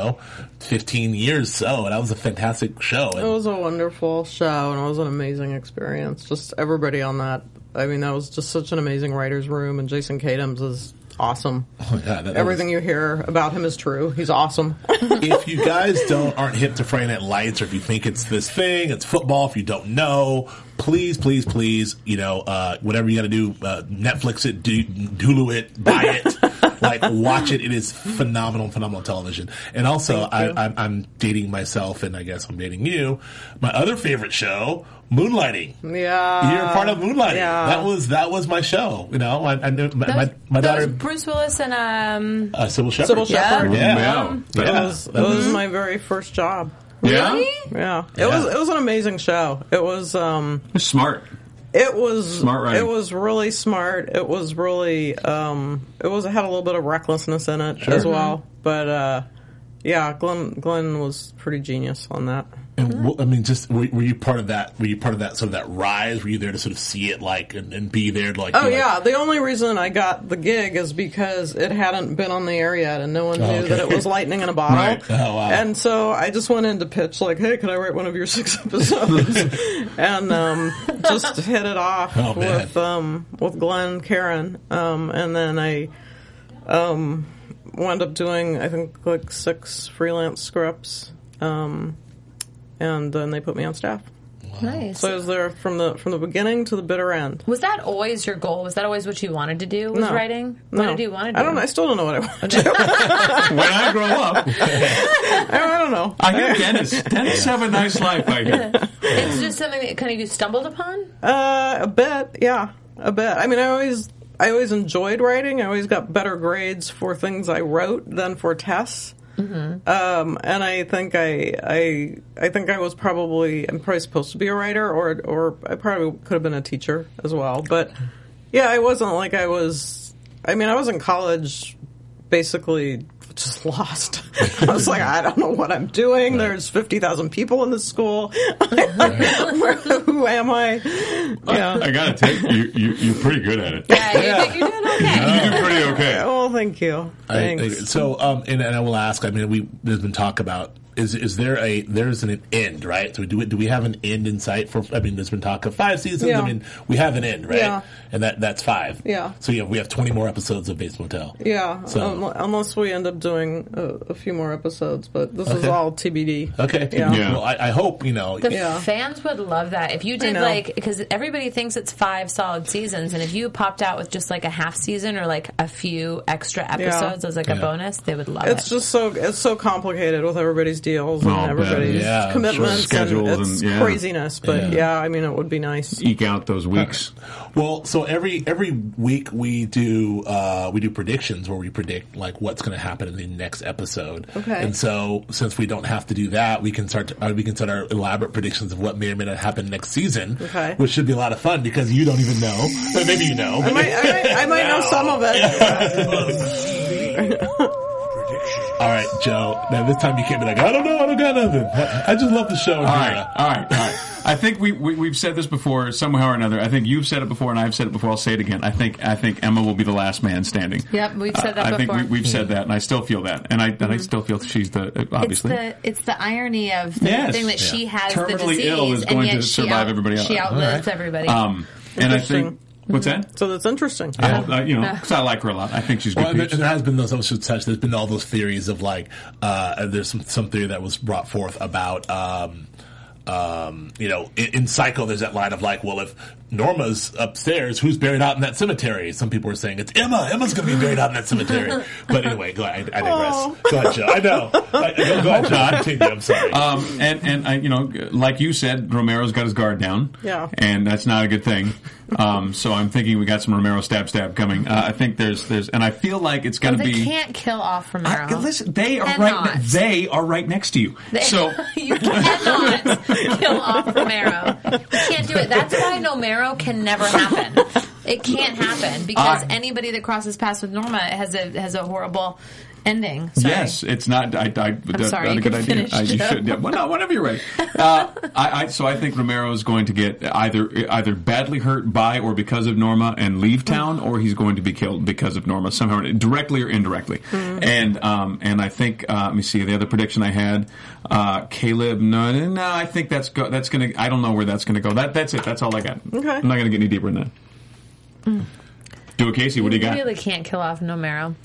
15 years. So, and that was a fantastic show. It was a wonderful show, and it was an amazing experience. Just everybody on that. I mean, that was just such an amazing writer's room, and Jason Katims is awesome. Oh, yeah, everything you hear about him is true. He's awesome. If you guys aren't hip to Friday Night Lights, or if you think it's this thing, it's football, if you don't know, please, whatever you got to do, Netflix it, Hulu it, buy it, watch it. It is phenomenal television. And also, I'm dating myself, and I guess I'm dating you. My other favorite show, Moonlighting. Yeah, you're part of Moonlighting. Yeah. That was my show. I knew my daughter, Bruce Willis and Sybil Shepherd. Yeah. That was my very first job. Really? Yeah. It was an amazing show. It was smart. It was smart writing. It was really smart. It was really had a little bit of recklessness in it as well. But Glenn was pretty genius on that. And were you part of that? Were you part of that sort of that rise? Were you there to sort of see it and be there to The only reason I got the gig is because it hadn't been on the air yet, and no one knew that it was lightning in a bottle. Right. Oh, wow. And so I just went in to pitch hey, could I write one of your 6 episodes? And just hit it off with Glenn, Karen, and then I wound up doing I think 6 freelance scripts. And then they put me on staff. Wow. Nice. So I was there from the beginning to the bitter end. Was that always your goal? Was that always what you wanted to do? Was writing? What did you want to do? I still don't know what I want to do. When I grow up, I don't know. I hear Dennis have a nice life. I hear. It's just something that kind of you stumbled upon. A bit, yeah, a bit. I mean, I always enjoyed writing. I always got better grades for things I wrote than for tests. Mm-hmm. And I think I'm probably supposed to be a writer, or I probably could have been a teacher as well. But yeah, I wasn't I was in college basically just lost. I was I don't know what I'm doing. Right. There's 50,000 people in this school. Who am I? Yeah. I gotta tell you, you're pretty good at it. Yeah, you're doing okay. You do pretty okay. Well, thank you. Thanks. So, and I will ask. I mean, there's been talk about is there's an end, right? So do we have an end in sight for? I mean, there's been talk of 5 seasons. Yeah. I mean, we have an end, right? Yeah. And that's 5. Yeah. So we have 20 more episodes of Bates Motel. Yeah, So unless we end up doing a few more episodes, but this is Okay. all TBD. okay, Yeah. Well, I hope The Yeah. fans would love that if you did know. because everybody thinks it's 5 solid seasons, and if you popped out with just like a half season or like a few extra episodes as like a bonus, they would love It's it. just so complicated with everybody's deals Oh, and I bet. everybody's Yeah, commitments sure. Schedules and it's and- yeah. craziness. But yeah, I mean, it would be nice. Eke out those weeks. Well, so every week we do predictions where we predict like what's going to happen in the next episode. Okay. And so since we don't have to do that, we can start our elaborate predictions of what may or may not happen next season. Okay. Which should be a lot of fun because you don't even know. But maybe you know. I might know some of it. All right, Joe. Now this time you can't be like, I don't know, I don't got nothing. I just love the show. All right. I think we've said this before somehow or another. I think you've said it before, and I've said it before. I'll say it again. I think Emma will be the last man standing. Yep, we've said that I before. think we've said that, and I still feel that, and I still feel she's the obviously. It's the irony of the Yes. thing that she has Terminally the disease, ill is and going yet to survive everybody else. She outlives All everybody. And I Interesting. think what's that? So that's interesting. I hope, because I like her a lot. I think she's good. Well, and peeps. there has been those such. There's been all those theories of like, there's some theory that was brought forth about, in Psycho, there's that line of like, well, if Norma's upstairs, who's buried out in that cemetery? Some people are saying it's Emma. Emma's going to be buried out in that cemetery. But anyway, go ahead. I digress. Oh. Go ahead, Joe. I know. Go ahead, Joe. Continue. I'm sorry. And I, like you said, Romero's got his guard down. Yeah. And that's not a good thing. So I'm thinking we got some Romero stab coming. I think there's, and I feel like it's going to they be. can't kill off Romero. Listen, they are Cannot. They are right next to you. So You cannot kill off Romero. You can't do it. That's why Romero can never happen. It can't happen because anybody that crosses paths with Norma has a horrible ending. Sorry. yes, it's not. That's sorry, not you a good can idea. finish, You Joe. should. Yeah, well, no, whenever you're ready. So I think Romero is going to get either badly hurt by or because of Norma and leave town, or he's going to be killed because of Norma somehow, directly or indirectly. And I think let me see the other prediction I had. Caleb, no, I think that's gonna. I don't know where that's gonna go. That's it. That's all I got. Okay. I'm not gonna get any deeper than that. Do it, Casey. What do you got? really can't kill off Romero.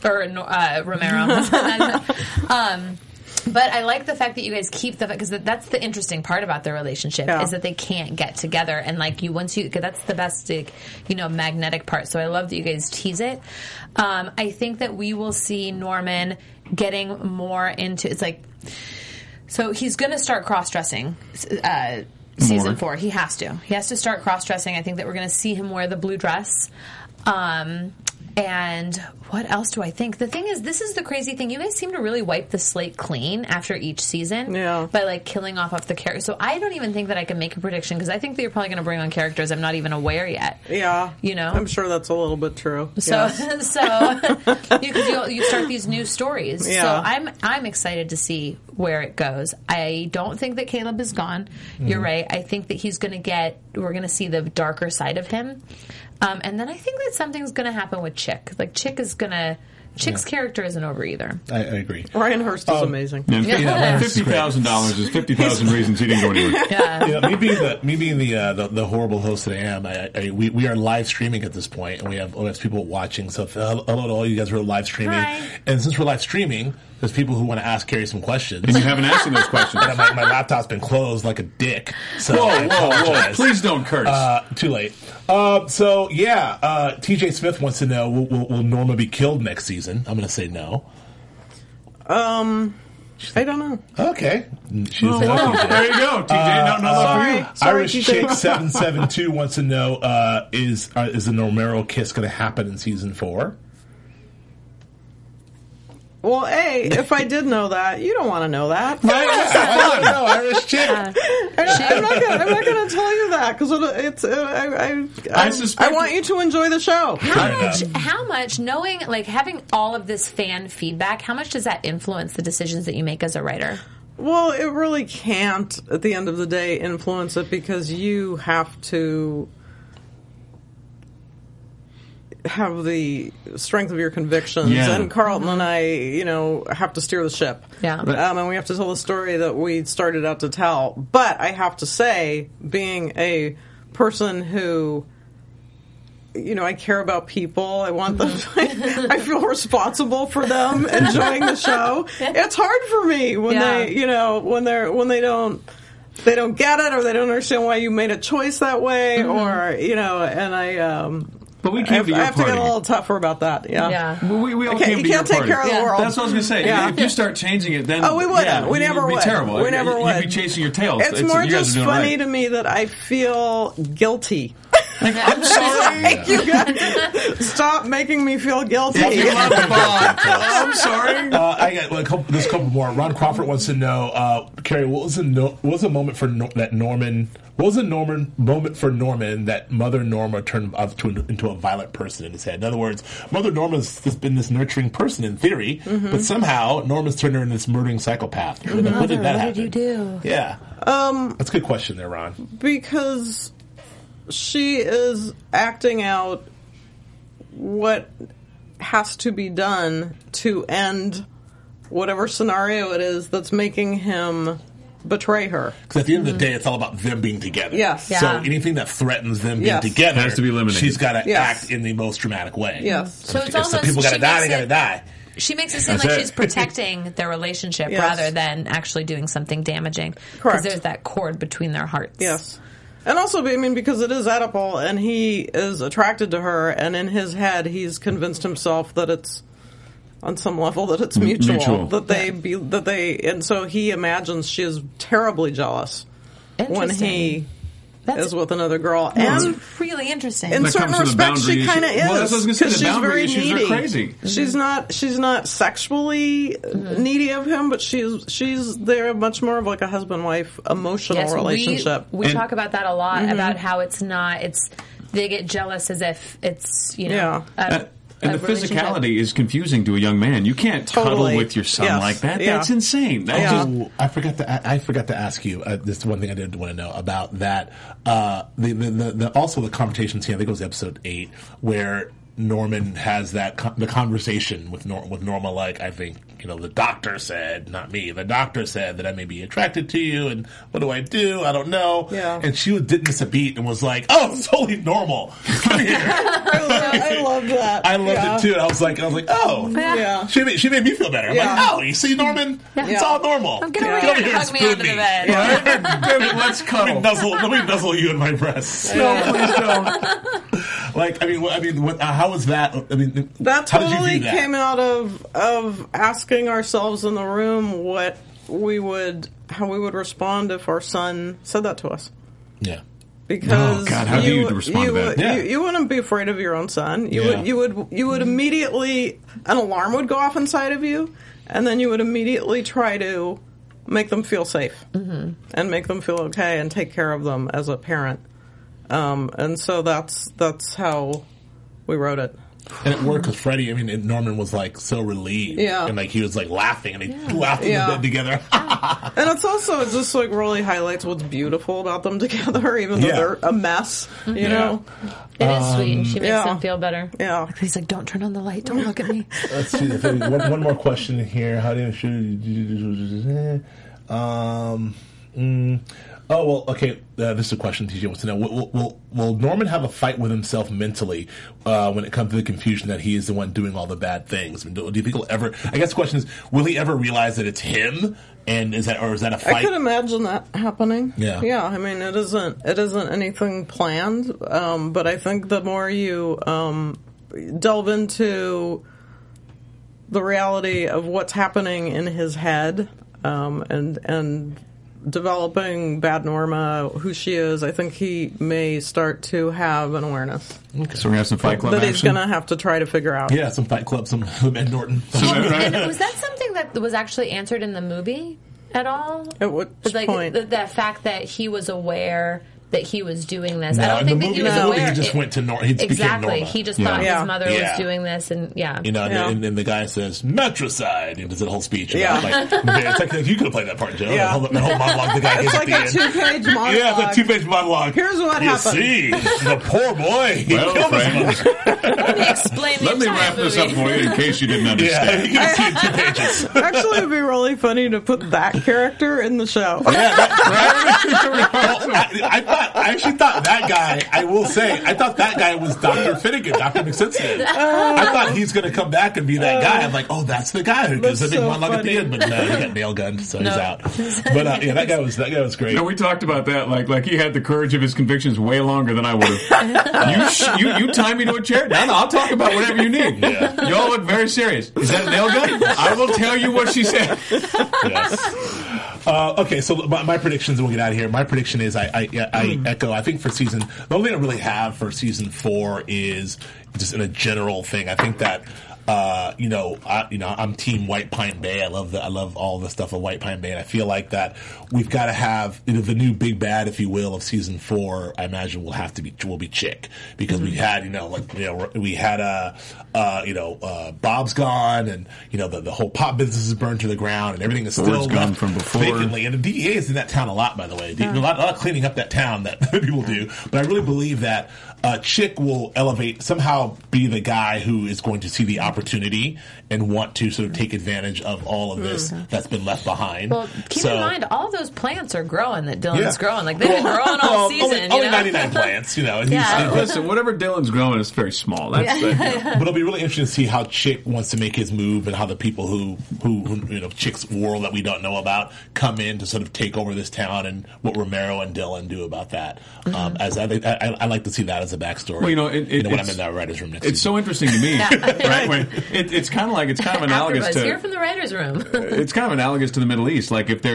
But I like the fact that you guys keep because that's the interesting part about their relationship is that they can't get together, and like that's the best magnetic part. So I love that you guys tease it. I think that we will see Norman getting more into so he's going to start cross-dressing. Season 4, he has to start cross-dressing. I think that we're going to see him wear the blue dress. And what else do I think? The thing is, this is the crazy thing. You guys seem to really wipe the slate clean after each season by killing off the characters. So I don't even think that I can make a prediction because I think that you're probably going to bring on characters I'm not even aware yet. Yeah. I'm sure that's a little bit true. So, Yes. because you start these new stories. Yeah. So I'm excited to see where it goes. I don't think that Caleb is gone. You're right. I think that we're going to see the darker side of him. And then I think that something's going to happen with Chick. Chick's character isn't over either. I agree. Ryan Hurst is amazing. And $50,000 is 50,000 reasons he didn't go anywhere. Yeah. Me being the horrible host that I am, we are live streaming at this point, and we have people watching. So hello to all you guys who are live streaming. Hi. And since we're live streaming, there's people who want to ask Carrie some questions. And you haven't answered those questions. And my laptop's been closed like a dick. So I Whoa. apologize. Please don't curse. Too late. TJ Smith wants to know, will Norma be killed next season? I'm going to say no. I don't know. Okay. She doesn't know TJ. There you go, TJ. No love for you. Sorry, Irish TJ. Chick 772 wants to know, is the Romero kiss going to happen in season 4? Well, if I did know that, you don't want to know that. I don't know, Irish Chick. I'm not going to tell you that because I want you to enjoy the show. How much knowing, having all of this fan feedback, how much does that influence the decisions that you make as a writer? Well, it really can't, at the end of the day, influence it because you have to... have the strength of your convictions, Yeah. and Carlton and I, have to steer the ship. Yeah. And we have to tell the story that we started out to tell. But I have to say, being a person who, I care about people. I want them. I feel responsible for them enjoying the show. It's hard for me when they don't get it, or they don't understand why you made a choice that way, or and I. But we came to your I have to party. get a little tougher about that. Yeah. Yeah. We all Okay, came you to your can't take party. care of the world. That's what I was going to say. Yeah. If you start changing it, then We wouldn't. Yeah, We never it'd be would. terrible. We never would. You'd be chasing your tail. It's more you guys just are doing funny right. to me that I feel guilty. I'm sorry. You guys stop making me feel guilty. I'm sorry. I got there's a couple more. Ron Crawford wants to know, Carrie, what was the moment for that Norman? What was the moment for Norman that Mother Norma turned into a violent person in his head? In other words, Mother Norma's just been this nurturing person in theory, but somehow Norman's turned her into this murdering psychopath. When did that happen? What did you do? Yeah, that's a good question there, Ron. Because she is acting out what has to be done to end whatever scenario it is that's making him betray her. Because at the end of the day, it's all about them being together. Yes. So Yeah. anything that threatens them being Yes. together Has to be eliminated. She's got to Yes. act in the most dramatic way. Yes. So it's If almost some people got to she die, makes they got to it- die. She makes it seem That's like it. she's protecting their relationship Yes. rather than actually doing something damaging. Because Correct. there's that cord between their hearts. Yes. And also, because it is Oedipal, and he is attracted to her, and in his head, he's convinced himself that it's, on some level, that it's mutual. And so he imagines she is terribly jealous when he is with another girl. That's And really interesting. in That certain comes from the respects, she boundary kind of issue. is. Well, that's what I was gonna say, the She's boundary very issues are needy. crazy. She's not sexually needy of him, but they're much more of like a husband-wife emotional relationship. We talk about that a lot, about how they get jealous as if it's, Yeah. And the physicality is confusing to a young man. You can't Totally. cuddle with your son Yes. like that. Yeah. That's insane. That Yeah. just, Oh, I forgot to ask you. This is one thing I did want to know about that. Also the conversation scene. I think it was episode 8 where Norman has the conversation with Norma. Like, I think the doctor said, not me. The doctor said that I may be attracted to you, and what do? I don't know. Yeah. And she didn't miss a beat and was like, "Oh, it's totally normal. Come here." I love that. I loved it too. And I was like, "Oh, Yeah. She made me feel better." I'm Yeah. like, "Oh, you see, Norman, it's all normal. Get over Get here over and here and hug me spoon under the me. bed. let's cuddle. Let me nuzzle you in my breasts." No, please don't. How was that? That how did you totally view that? came out of asking ourselves in the room how we would respond if our son said that to us. Yeah. Because Oh, God, how do you respond to that? Yeah. You wouldn't be afraid of your own son. Yeah. You would immediately, an alarm would go off inside of you, and then you would immediately try to make them feel safe and make them feel okay and take care of them as a parent. And so that's how we wrote it. And it worked because Freddie, Norman was like so relieved. Yeah. And like he was like laughing and they laughed in Yeah. the bed together. And it's also just like really highlights what's beautiful about them together, even though Yeah. they're a mess, you know? It is sweet. And she makes yeah. them feel better. Yeah. He's like, don't turn on the light. Don't look at me. Let's see. One more question here. How do you Oh, well, okay. This is a question TJ wants to know. Will Norman have a fight with himself mentally when it comes to the confusion that he is the one doing all the bad things? Do you think he'll ever... I guess the question is, will he ever realize that it's him? And is that a fight? I could imagine that happening. Yeah. Yeah, it isn't anything planned, but I think the more you delve into the reality of what's happening in his head, and developing Bad Norma, who she is, I think he may start to have an awareness So we're going to have some Fight Club that he's action? going to have to try to figure out. Yeah, some Fight Club, some Ed Norton. And was that something that was actually answered in the movie at all? At what Like point? the fact that he was aware that he was doing this. No, I don't in think the that movie, he was in the movie, aware. he just went to he became Exactly. Norma. He just thought Yeah. his mother Yeah. was doing this, and You know, and the guy says matricide, and does a whole speech about it's like you could have played that part, Joe. Yeah. That whole monologue the guy gives It's at like the a end. 2-page monologue. Yeah, it's a 2-page monologue. Here's what you happened. see, the poor boy. He Well, killed his friend. mother. let me explain the Let me entire wrap this up movie. for you in case you didn't Yeah, understand. you can see it in 2 pages. Actually, it'd be really funny to put that character in the show. Yeah, I actually thought that guy. I will say, I thought that guy was Dr. Finnegan, Dr. McSinson. I thought he's going to come back and be that guy. I'm like, oh, that's the guy who gives a That's big so monologue at the funny. end. But no, he got nail gunned, so he's out. But yeah, that guy was great. No, we talked about that. Like he had the courage of his convictions way longer than I would have. You tie me to a chair. No, I'll talk about whatever you need. Yeah. Y'all look very serious. Is that a nail gun? I will tell you what she said. Yes. Okay, so my predictions, and we'll get out of here. My prediction is I echo. I think for the only thing I really have for season 4 is just in a general thing. I think that I'm Team White Pine Bay. I love all the stuff of White Pine Bay, and I feel like that we've got to have the new big bad, if you will, of season 4. I imagine will be Chick, because we had Bob's gone, and the whole pop business is burned to the ground, and everything is still Word's gone left from before. vacantly. And the DEA is in that town a lot, by the way. A lot of cleaning up that town that people do. But I really believe that Chick will somehow be the guy who is going to see the opportunity and want to sort of take advantage of all of this that's been left behind. Well, keep in mind, all of those plants are growing that Dylan's growing. Like, they've been growing all season. Only 99 plants, and Yeah. Listen, whatever Dylan's growing is very small. But it'll be really interesting to see how Chick wants to make his move, and how the people who Chick's world that we don't know about come in to sort of take over this town, and what Romero and Dylan do about that. As I like to see that as a backstory. Well, when I'm in that writer's room next It's season. so interesting to me, right? It's kind of analogous AfterBuzz, to here from the writer's room. it's kind of analogous to the Middle East. Like if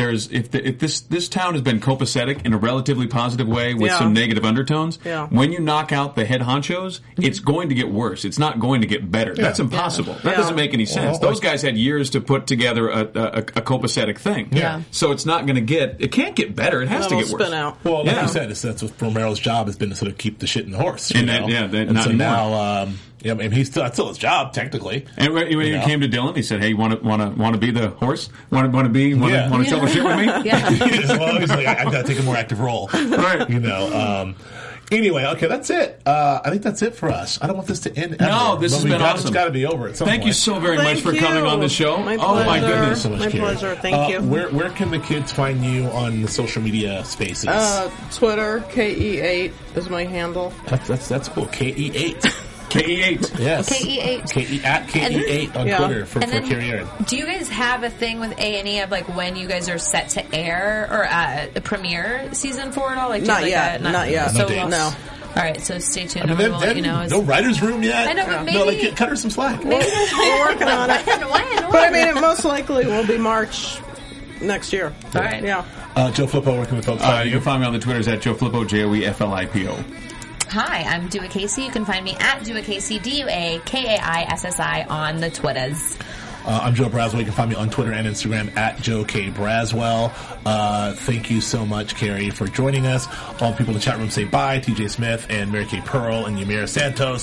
this town has been copacetic in a relatively positive way with some negative undertones, when you knock out the head honchos, it's going to get worse. It's not going to get better. That's impossible. That doesn't make any sense. Those guys had years to put together a copacetic thing. Yeah. So it's not going to it can't get better. It has to It'll get worse. spin out. Well, like you said, that's what Romero's job has been, to sort of keep the shit in the horse. And so not anymore. now, that's still his job technically. And when he came to Dylan, he said, "Hey, you want to be the horse? Want to shovel shit with me?" Well, he's like, I've got to take a more active role, Right? Anyway, okay, that's it. I think that's it for us. I don't want this to end. No, this has been awesome. It's got to be over at some Thank point. you so very much for coming on the show. My Oh my pleasure. goodness! So much, My Carrie. pleasure. Thank you. Where can the kids find you on the social media spaces? Twitter, KE8 is my handle. That's cool. KE8. KE8. Yes. KE8. At KE8 on Twitter for And then, Carrie Aaron. do you guys have a thing with A&E of like when you guys are set to air or premiere season 4 at all? Like, do you Not have, yet. like, Not yet. No dates. No. All right, so stay tuned. I mean, and we'll let you know. no writer's room yet. I know, but No, maybe- cut her some slack. We're working on it. When? But I mean, it most likely will be March next year. All right. Yeah. Joe Flippo, where can the folks find You can find me on the Twitters at Joe Flippo, JoeFlipo. Hi, I'm Dua Casey. You can find me at Dua Casey, DuaKaissi on the Twitters. I'm Joe Braswell. You can find me on Twitter and Instagram at Joe K. Braswell. Thank you so much, Carrie, for joining us. All the people in the chat room say bye. TJ Smith and Mary Kay Pearl and Yamira Santos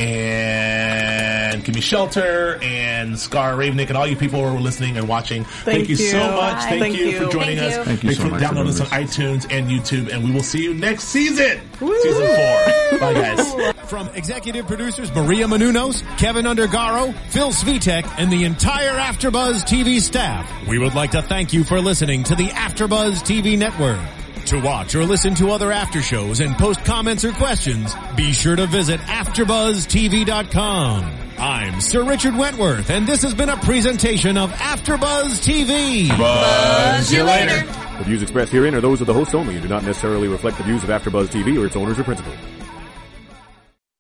and Give Me Shelter and Scar Ravenick and all you people who are listening and watching. Thank you so much. Bye. Thank you for joining Thank us. you. Thank you so for much for downloading us doing on iTunes and YouTube, and we will see you next season. Season 4. Bye, guys. From executive producers Maria Menounos, Kevin Undergaro, Phil Svitek, and the entire AfterBuzz TV staff, we would like to thank you for listening to the AfterBuzz TV network. To watch or listen to other after shows and post comments or questions, be sure to visit AfterBuzzTV.com. I'm Sir Richard Wentworth, and this has been a presentation of AfterBuzz TV. Buzz you later. The views expressed herein are those of the hosts only and do not necessarily reflect the views of AfterBuzz TV or its owners or principals.